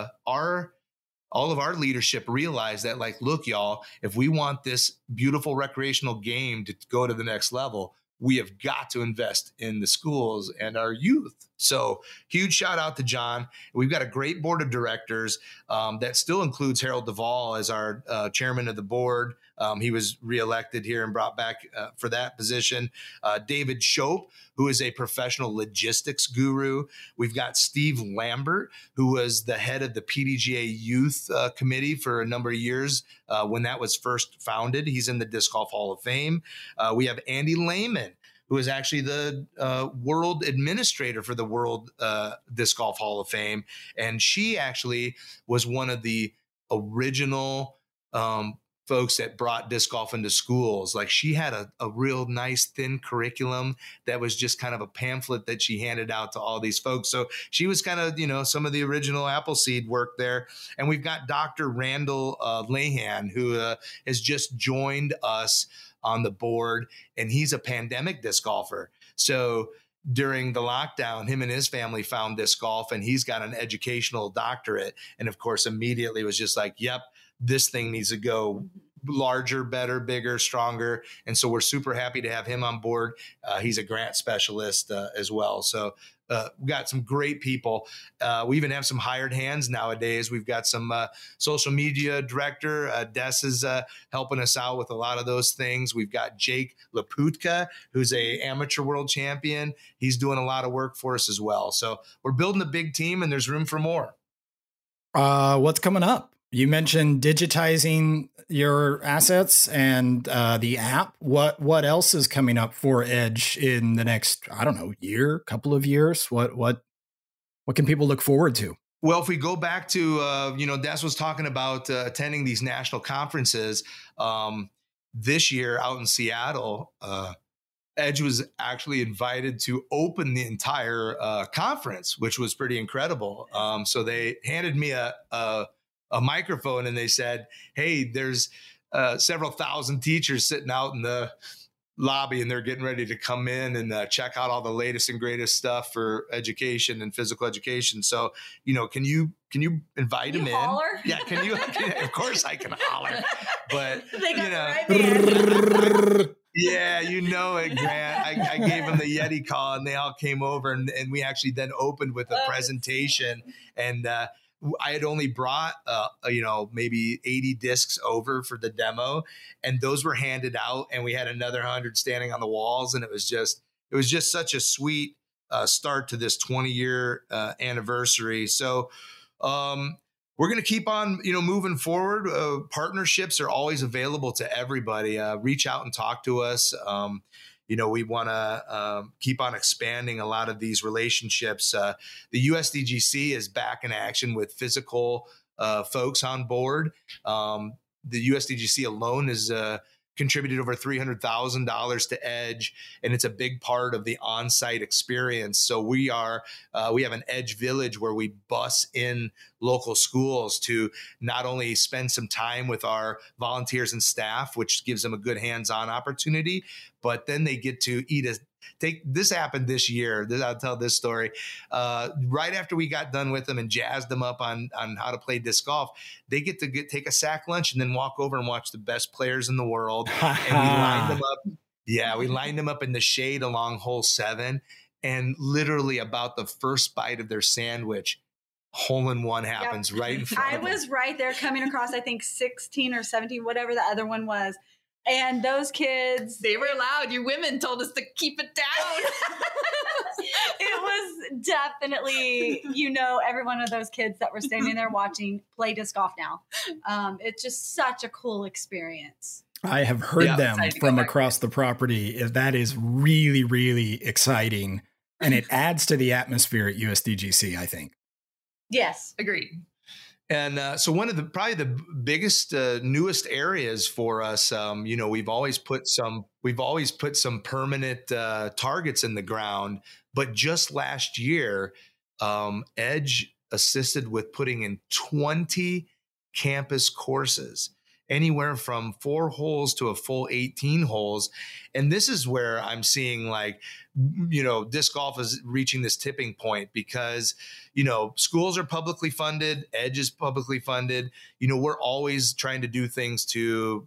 all of our leadership realize that, like, look, y'all, if we want this beautiful recreational game to go to the next level, we have got to invest in the schools and our youth. So huge shout out to John. We've got a great board of directors that still includes Harold Duvall as our chairman of the board. He was reelected here and brought back for that position. David Shope, who is a professional logistics guru. We've got Steve Lambert, who was the head of the PDGA Youth Committee for a number of years when that was first founded. He's in the Disc Golf Hall of Fame. We have Andy Lehman, who is actually the world administrator for the World Disc Golf Hall of Fame. And she actually was one of the original folks that brought disc golf into schools. Like, she had a real nice thin curriculum that was just kind of a pamphlet that she handed out to all these folks. So she was kind of, you know, some of the original Appleseed work there. And we've got Dr. Randall Lahan, who has just joined us on the board, and he's a pandemic disc golfer. So during the lockdown, him and his family found disc golf, and he's got an educational doctorate. And of course, immediately was just like, yep, this thing needs to go larger, better, bigger, stronger. And so we're super happy to have him on board. He's a grant specialist as well. So we got some great people. We even have some hired hands nowadays. We've got some social media director. Des is helping us out with a lot of those things. We've got Jake Laputka, who's a amateur world champion. He's doing a lot of work for us as well. So we're building a big team, and there's room for more. What's coming up? You mentioned digitizing your assets and the app. What else is coming up for Edge in the next, I don't know, year, couple of years? What can people look forward to? Well, if we go back to, Des was talking about attending these national conferences this year out in Seattle. Edge was actually invited to open the entire conference, which was pretty incredible. So they handed me a microphone and they said, hey, there's several thousand teachers sitting out in the lobby, and they're getting ready to come in and check out all the latest and greatest stuff for education and physical education. So, you know, can you invite them in? Holler? Yeah. Can you? Of course I can holler, but They got you know, right there. yeah, you know it, Grant. I gave them the Yeti call, and they all came over, and we actually then opened with a presentation, and I had only brought, maybe 80 discs over for the demo, and those were handed out, and we had another 100 standing on the walls. And it was just such a sweet start to this 20-year anniversary. So we're going to keep on, moving forward. Partnerships are always available to everybody. Reach out and talk to us. we want to keep on expanding a lot of these relationships. The USDGC is back in action with physical folks on board. The USDGC alone is contributed over $300,000 to Edge, and it's a big part of the on-site experience. So we have an Edge Village where we bus in local schools to not only spend some time with our volunteers and staff, which gives them a good hands-on opportunity, but then they get to this happened this year. I'll tell this story. Right after we got done with them and jazzed them up on how to play disc golf, they get to take a sack lunch and then walk over and watch the best players in the world. And we lined them up. Yeah, we lined them up in the shade along hole 7. And literally about the first bite of their sandwich, hole-in-one happens right in front of them. I was right there coming across, I think 16 or 17, whatever the other one was. And those kids, they were loud. You women told us to keep it down. It was definitely, every one of those kids that were standing there watching play disc golf now. It's just such a cool experience. I have heard them from across the property. That is really, really exciting. And it adds to the atmosphere at USDGC, I think. Yes. Agreed. And so one of probably the biggest, newest areas for us, we've always put some permanent targets in the ground. But just last year, Edge assisted with putting in 20 campus courses, anywhere from 4 holes to a full 18 holes. And this is where I'm seeing disc golf is reaching this tipping point because, schools are publicly funded, Edge is publicly funded. We're always trying to do things to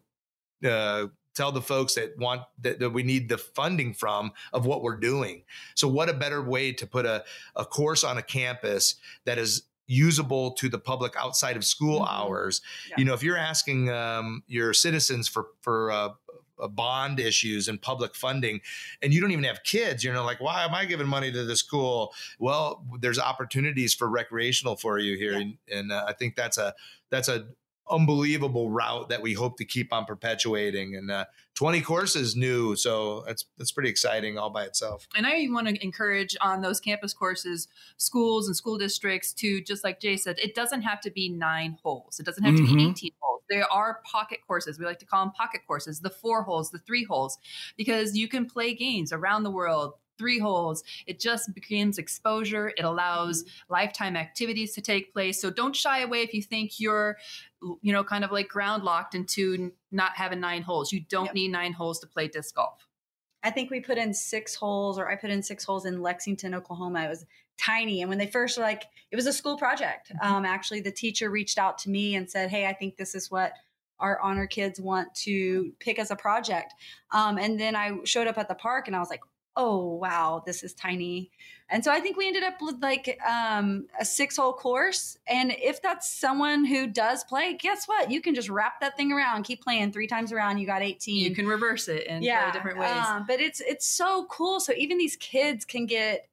tell the folks that we need the funding from of what we're doing. So what a better way to put a course on a campus that is usable to the public outside of school hours. Yeah. If you're asking your citizens for bond issues and public funding, and you don't even have kids, why am I giving money to the school? Well, there's opportunities for recreational for you here. Yeah. And I think that's a unbelievable route that we hope to keep on perpetuating. And 20 courses new. So that's pretty exciting all by itself. And I want to encourage on those campus courses, schools and school districts to, just like Jay said, it doesn't have to be 9 holes. It doesn't have to be 18 holes. There are pocket courses. We like to call them pocket courses, the 4 holes, the 3 holes, because you can play games around the world. 3 holes. It just begins exposure. It allows lifetime activities to take place. So don't shy away if you think you're, kind of like ground locked into not having 9 holes. You don't need 9 holes to play disc golf. I think we put in 6 holes, or I put in 6 holes in Lexington, Oklahoma. It was tiny. And when they first were it was a school project. Actually, the teacher reached out to me and said, hey, I think this is what our honor kids want to pick as a project. And then I showed up at the park and I was like, oh, wow, this is tiny. And so I think we ended up with a 6-hole course. And if that's someone who does play, guess what? You can just wrap that thing around, keep playing 3 times around. You got 18. You can reverse it in play different ways. But it's so cool. So even these kids can get,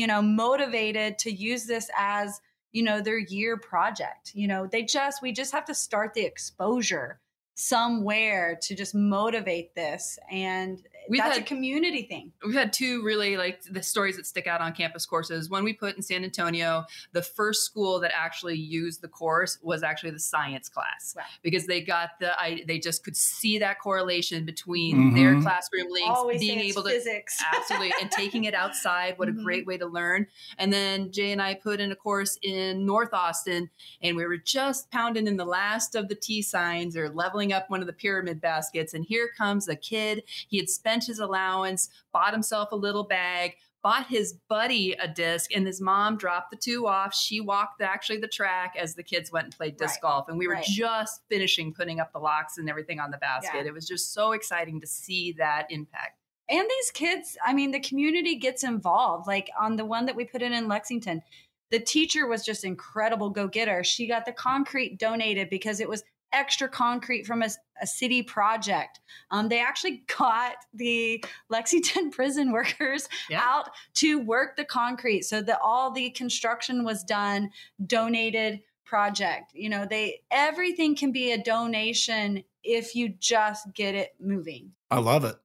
motivated to use this as, their year project. We just have to start the exposure somewhere to just motivate this. And that's a community thing. We've had 2 really the stories that stick out on campus courses. One we put in San Antonio, the first school that actually used the course was actually the science class. Wow. Because they they just could see that correlation between their classroom links, always being able to physics. Absolutely, and taking it outside. What a great way to learn. And then Jay and I put in a course in North Austin, and we were just pounding in the last of the T signs or leveling up one of the pyramid baskets. And here comes a kid. He had spent his allowance, bought himself a little bag, bought his buddy a disc, and his mom dropped the 2 off. She walked the track as the kids went and played disc golf. And we were just finishing putting up the locks and everything on the basket. Yeah. It was just so exciting to see that impact. And these kids, the community gets involved. On the one that we put in Lexington, the teacher was just incredible go-getter. She got the concrete donated because it was extra concrete from a city project. They actually got the Lexington prison workers out to work the concrete so that all the construction was done, donated project. Everything can be a donation if you just get it moving. I love it.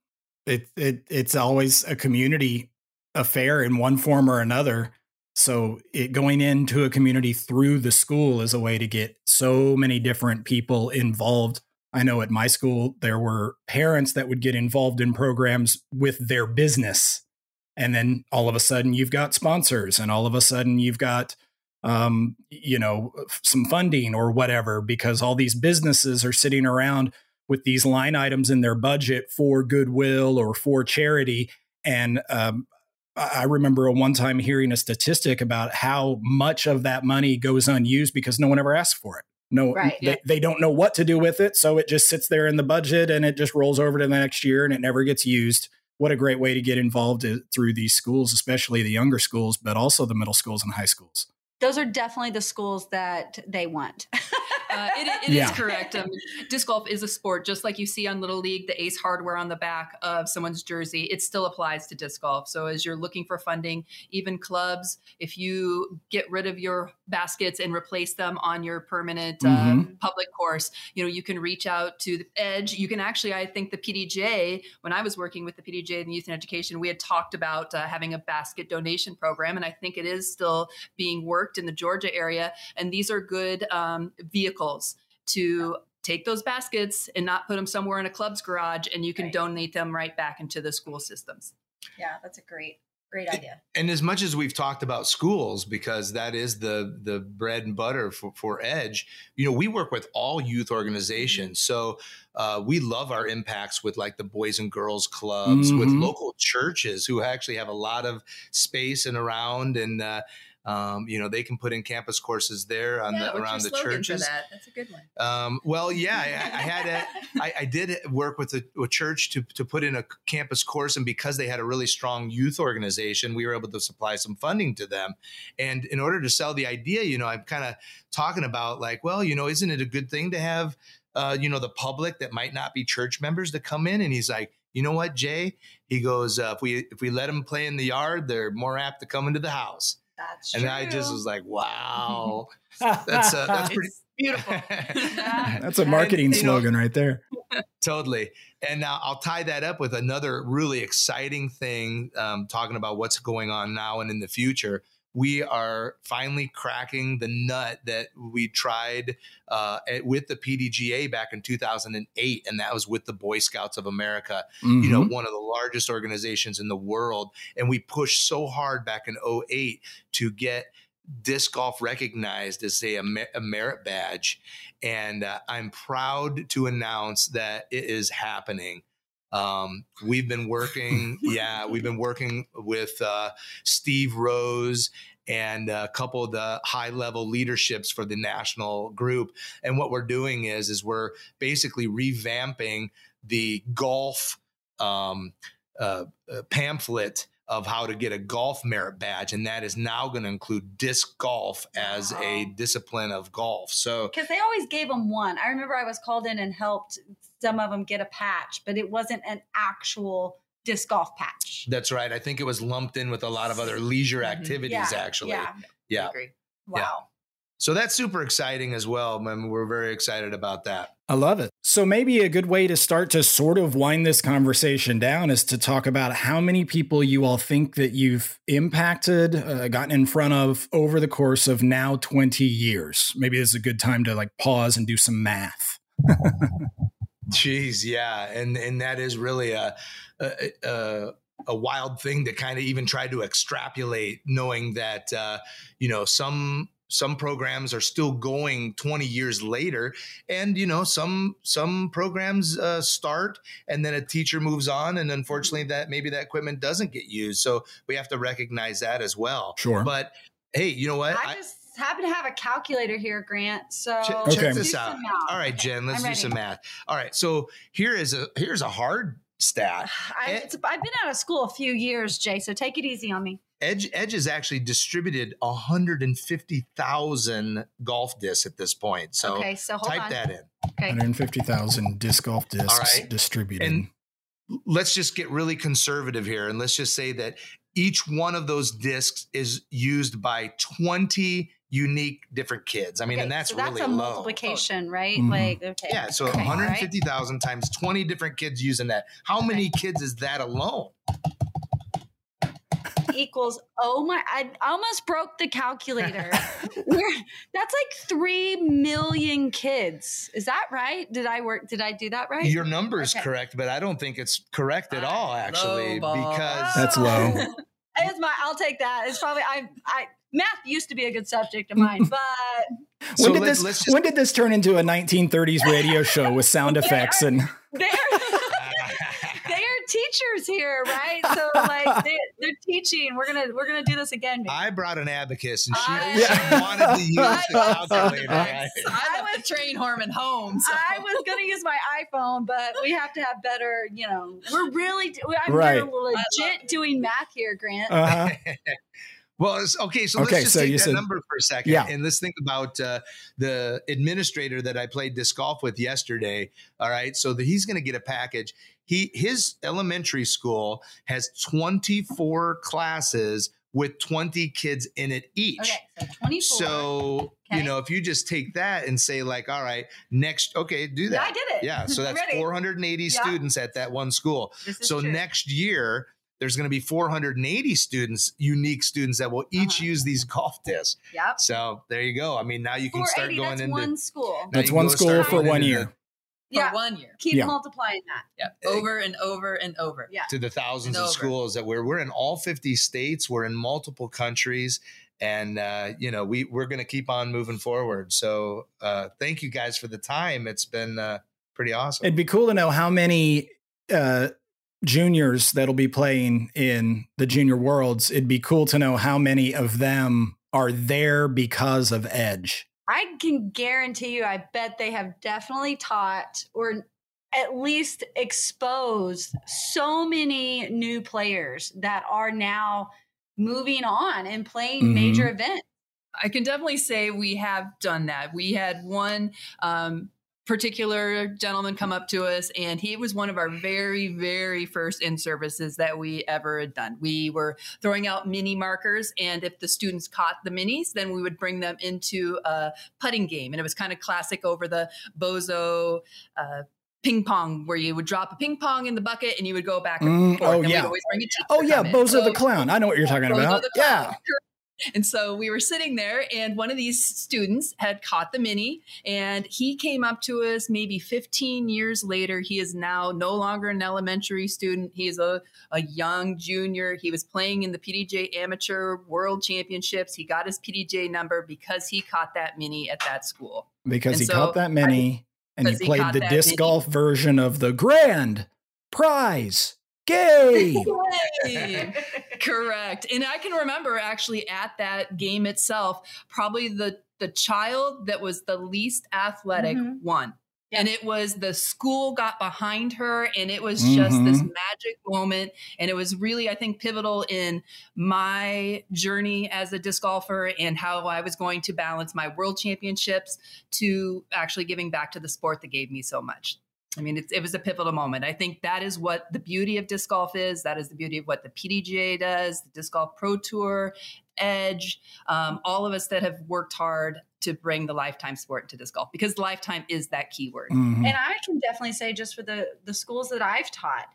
It's always a community affair in one form or another. So going into a community through the school is a way to get so many different people involved. I know at my school, there were parents that would get involved in programs with their business. And then all of a sudden you've got sponsors, and all of a sudden you've got, some funding or whatever, because all these businesses are sitting around with these line items in their budget for goodwill or for charity. And I remember one time hearing a statistic about how much of that money goes unused because no one ever asked for it. They don't know what to do with it. So it just sits there in the budget and it just rolls over to the next year and it never gets used. What a great way to get involved through these schools, especially the younger schools, but also the middle schools and high schools. Those are definitely the schools that they want. It is correct. Disc golf is a sport, just like you see on Little League, the Ace hardware on the back of someone's jersey. It still applies to disc golf. So as you're looking for funding, even clubs, if you get rid of your baskets and replace them on your permanent public course, you can reach out to the Edge. You can actually, I think the PDGA, when I was working with the PDGA and Youth and Education, we had talked about having a basket donation program. And I think it is still being worked in the Georgia area. And these are good vehicles to take those baskets and not put them somewhere in a club's garage, and you can donate them right back into the school systems. Yeah, that's a great idea. And as much as we've talked about schools, because that is the bread and butter for Edge, we work with all youth organizations. So we love our impacts with like the Boys and Girls Clubs, with local churches who actually have a lot of space and around, and they can put in campus courses there around the churches. For that? That's a good one. I did work with a church to put in a campus course, and because they had a really strong youth organization, we were able to supply some funding to them. And in order to sell the idea, I'm kind of talking about like, well, isn't it a good thing to have, the public that might not be church members to come in? And he's like, you know what, Jay? He goes, if we let them play in the yard, they're more apt to come into the house. That's true. And I just was like, wow, that's pretty beautiful. That's a marketing slogan right there. Totally. And now I'll tie that up with another really exciting thing, talking about what's going on now and in the future. We are finally cracking the nut that we tried with the PDGA back in 2008, and that was with the Boy Scouts of America, one of the largest organizations in the world. And we pushed so hard back in 2008 to get disc golf recognized as a merit badge. And I'm proud to announce that it is happening. We've been working with Steve Rose and a couple of the high level leaderships for the national group. And what we're doing is we're basically revamping the golf pamphlet of how to get a golf merit badge. And that is now going to include disc golf as a discipline of golf. So, because they always gave them one. I remember I was called in and helped some of them get a patch, but it wasn't an actual disc golf patch. That's right. I think it was lumped in with a lot of other leisure activities, actually. Yeah. I agree. Wow. Yeah. So that's super exciting as well. I mean, we're very excited about that. I love it. So maybe a good way to start to sort of wind this conversation down is to talk about how many people you all think that you've impacted, gotten in front of over the course of now 20 years. Maybe this is a good time to like pause and do some math. Jeez, yeah. And that is really a wild thing to kind of even try to extrapolate, knowing that, some programs are still going 20 years later, and some programs start and then a teacher moves on, and unfortunately that equipment doesn't get used. So we have to recognize that as well. Sure. But hey, you know what? I just happen to have a calculator here, Grant. So check this out. All right, Jen, let's do some math. All right, so here's a hard stat. I've been out of school a few years, Jay, so take it easy on me. Edge has actually distributed 150,000 golf discs at this point. So, okay, so hold type on. that in. Okay. 150,000 disc golf discs distributed. And let's just get really conservative here. And let's just say that each one of those discs is used by 20 unique different kids. I mean, and that's so that's really a low. multiplication, right? Mhm. Like, okay. Yeah, so Okay, 150,000 times 20 different kids using that. How many kids is that alone? Equals, I almost broke the calculator. That's like 3 million kids. Is that right? Did I do that right? Your number is Okay. correct, but I don't think it's correct at all, actually, Low ball. because That's low. I'll take that. It's probably I math used to be a good subject of mine, but So when let's did this turn into a 1930s radio show with sound effects and they're teachers here, right? So like they're teaching. We're gonna do this again. Maybe. I brought an abacus and she Yeah. wanted to use the calculator. Right? I left the train Harmon home. So. I was going to use my iPhone, but we have to have better, we're really, I'm Right. legit doing math here, Grant. uh-huh. Well, okay, so Okay, let's just so take you that said- number for a second, Yeah. and let's think about the administrator that I played disc golf with yesterday. All right, so he's going to get a package. His elementary school has 24 classes with 20 kids in it each. Okay, so 24. So, Okay. if you just take that and say like, all right, do Yeah, that. I did it. Yeah, so that's Ready. 480 Yeah. students at that one school. This is So true. next year, there's going to be 480 students, unique students that will each Uh-huh. use these golf discs. Yep. So there you go. I mean, now you can start 480, going that's into one school. now That's you can one go school start for going 1 into year. For Yeah. 1 year. Keep Yeah. multiplying that. Yeah. Over and over and over. Yeah. to the thousands And of over. schools that we're in all 50 states. We're in multiple countries. And, we're going to keep on moving forward. So thank you guys for the time. It's been pretty awesome. It'd be cool to know how many juniors that'll be playing in the Junior Worlds. It'd be cool to know how many of them are there because of Edge. I can guarantee you, I bet they have definitely taught or at least exposed so many new players that are now moving on and playing Mhm. major events. I can definitely say we have done that. We had one particular gentleman come up to us, and he was one of our very, very first in-services that we ever had done. We were throwing out mini markers, and if the students caught the minis, then we would bring them into a putting game. And it was kind of classic over the Bozo ping pong, where you would drop a ping pong in the bucket and you would go back and forth. oh, and yeah. we'd always bring a teacher Oh, yeah. come in. Bozo the So- Clown. I know what you're talking Bozo about. the Clown. Yeah. And so we were sitting there, and one of these students had caught the mini, and he came up to us maybe 15 years later. He is now no longer an elementary student. He is a young junior. He was playing in the PDJ Amateur World Championships. He got his PDJ number because he caught that mini at that school. Because And he so- caught that many and he because he played caught the that disc mini. golf version of the grand prize game. Hey! Correct. And I can remember actually at that game itself, probably the child that was the least athletic Mhm. won. Yeah. And it was the school got behind her, and it was just this magic moment. And it was really, I think, pivotal in my journey as a disc golfer and how I was going to balance my world championships to actually giving back to the sport that gave me so much. I mean, it was a pivotal moment. I think that is what the beauty of disc golf is. That is the beauty of what the PDGA does, the Disc Golf Pro Tour, Edge, all of us that have worked hard to bring the lifetime sport to disc golf, because lifetime is that key word. Mhm. And I can definitely say, just for the schools that I've taught,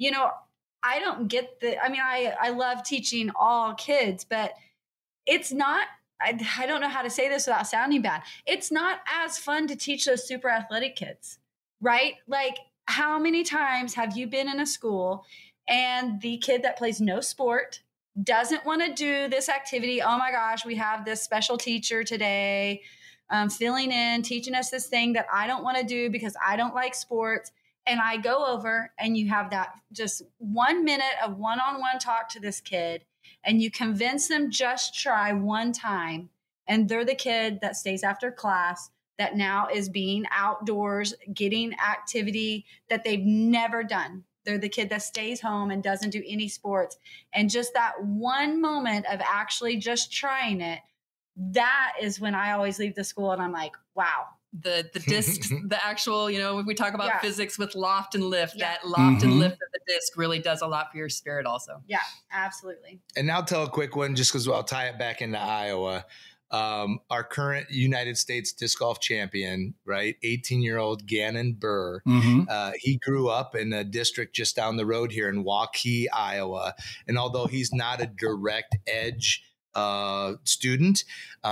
I don't get I love teaching all kids, but it's not, I don't know how to say this without sounding bad. It's not as fun to teach those super athletic kids, right? Like, how many times have you been in a school and the kid that plays no sport doesn't want to do this activity? Oh my gosh, we have this special teacher today filling in, teaching us this thing that I don't want to do because I don't like sports. And I go over and you have that just 1 minute of one-on-one talk to this kid, and you convince them just try one time. And they're the kid that stays after class, that now is being outdoors, getting activity that they've never done. They're the kid that stays home and doesn't do any sports. And just that one moment of actually just trying it, that is when I always leave the school and I'm like, wow. The discs, the actual, we talk about Yeah. physics with loft and lift, Yeah. that loft and Mhm. lift of the disc really does a lot for your spirit also. Yeah, absolutely. And now tell a quick one, just because I'll tie it back into Iowa. our current United States disc golf champion, right? 18-year-old Gannon Burr. He grew up in a district just down the road here in Waukee, Iowa. And although he's not a direct edge student,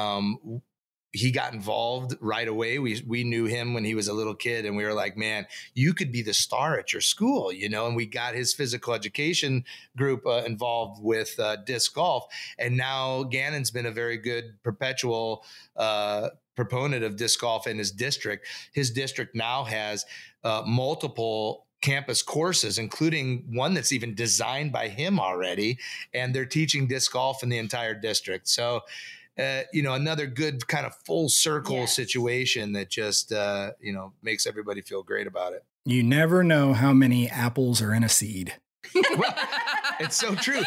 he got involved right away. We knew him when he was a little kid, and we were like, man, you could be the star at your school, you know, and we got his physical education group involved with disc golf. And now Gannon's been a very good perpetual proponent of disc golf in his district. His district now has multiple campus courses, including one that's even designed by him already. And they're teaching disc golf in the entire district. So, another good kind of full circle situation that just, makes everybody feel great about it. You never know how many apples are in a seed. Well, it's so true.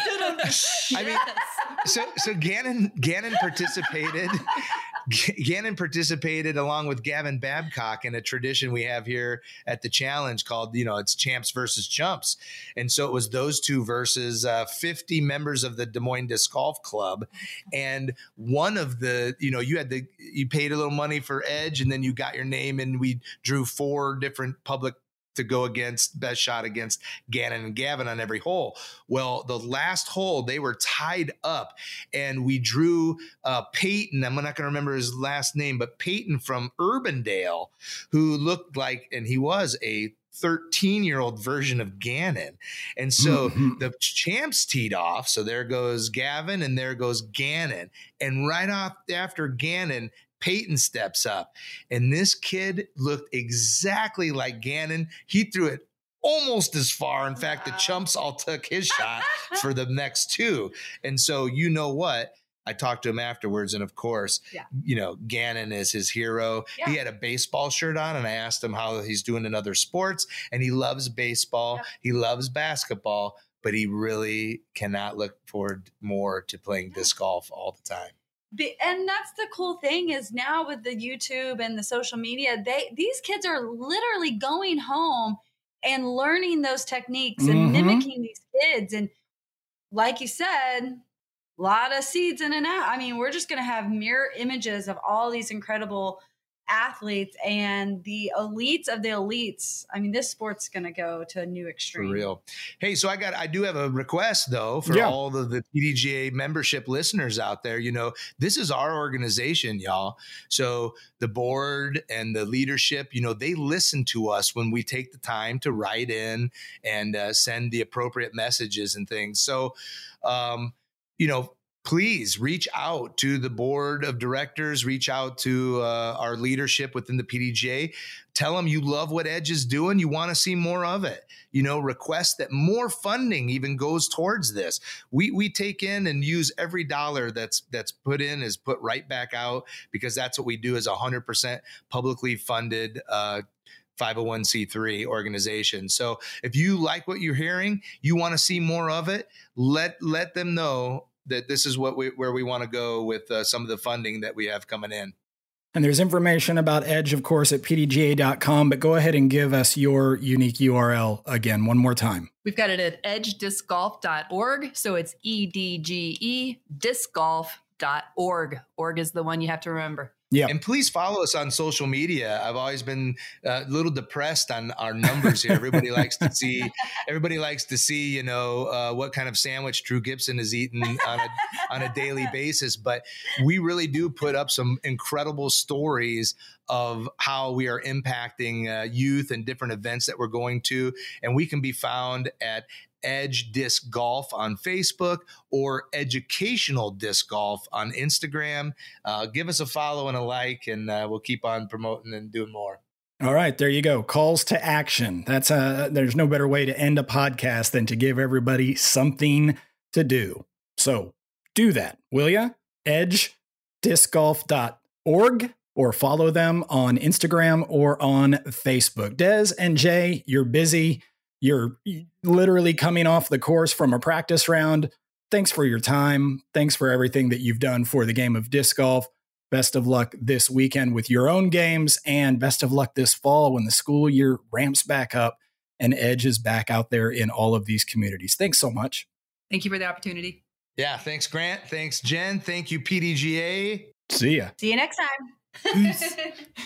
I mean, so Gannon participated. Gannon participated along with Gavin Babcock in a tradition we have here at the Challenge called, it's Champs versus Chumps. And so it was those two versus 50 members of the Des Moines Disc Golf Club. And one of the, you paid a little money for Edge, and then you got your name, and we drew 4 different public to go against best shot against Gannon and Gavin on every hole. Well, the last hole, they were tied up, and we drew Peyton. I'm not going to remember his last name, but Peyton from Urbandale, who looked like, and he was a 13-year-old version of Gannon. And so the champs teed off. So there goes Gavin and there goes Gannon. And right off after Gannon, Peyton steps up, and this kid looked exactly like Gannon. He threw it almost as far. In fact, the chumps all took his shot for the next 2. And so, you know what? I talked to him afterwards, and of course, Gannon is his hero. Yeah. He had a baseball shirt on, and I asked him how he's doing in other sports, and he loves baseball. Yeah. He loves basketball, but he really cannot look forward more to playing disc golf all the time. And that's the cool thing is now with the YouTube and the social media, these kids are literally going home and learning those techniques and mimicking these kids. And like you said, a lot of seeds in and out. I mean, we're just going to have mirror images of all these incredible athletes and the elites of the elites. I mean, this sport's going to go to a new extreme. For real. Hey, so I do have a request though for all of the PDGA membership listeners out there. This is our organization, y'all. So the board and the leadership, they listen to us when we take the time to write in and send the appropriate messages and things. So, please reach out to the board of directors, reach out to our leadership within the PDGA. Tell them you love what Edge is doing. You want to see more of it. Request that more funding even goes towards this. We take in and use every dollar that's put in is put right back out, because that's what we do as 100% publicly funded 501c3 organization. So if you like what you're hearing, you want to see more of it, let them know that this is where we want to go with some of the funding that we have coming in. And there's information about Edge, of course, at pdga.com, but go ahead and give us your unique URL again one more time. We've got it at edgediscgolf.org. So it's EDGE discgolf.org. Org is the one you have to remember. Yeah. And please follow us on social media. I've always been a little depressed on our numbers here. Everybody likes to see, what kind of sandwich Drew Gibson is eating on a daily basis. But we really do put up some incredible stories of how we are impacting youth and different events that we're going to. And we can be found at Edge Disc Golf on Facebook or Educational Disc Golf on Instagram. Give us a follow and a like, and we'll keep on promoting and doing more. All right, there you go. Calls to action. That's there's no better way to end a podcast than to give everybody something to do. So do that, will ya? edgediscgolf.org, or follow them on Instagram or on Facebook. Des and Jay, you're busy. You're literally coming off the course from a practice round. Thanks for your time. Thanks for everything that you've done for the game of disc golf. Best of luck this weekend with your own games, and best of luck this fall when the school year ramps back up and Edge is back out there in all of these communities. Thanks so much. Thank you for the opportunity. Yeah, thanks, Grant. Thanks, Jen. Thank you, PDGA. See ya. See you next time. Peace.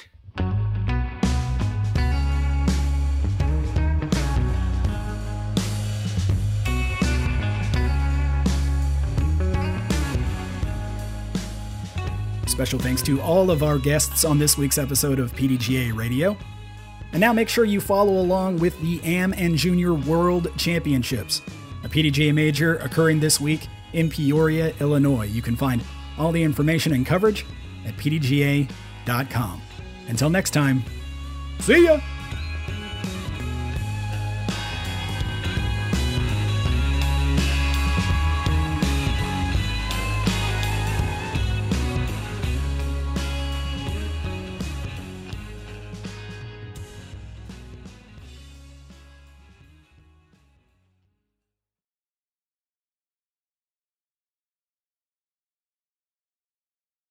Special thanks to all of our guests on this week's episode of PDGA Radio. And now make sure you follow along with the AM and Junior World Championships, a PDGA major occurring this week in Peoria, Illinois. You can find all the information and coverage at pdga.com. Until next time, see ya!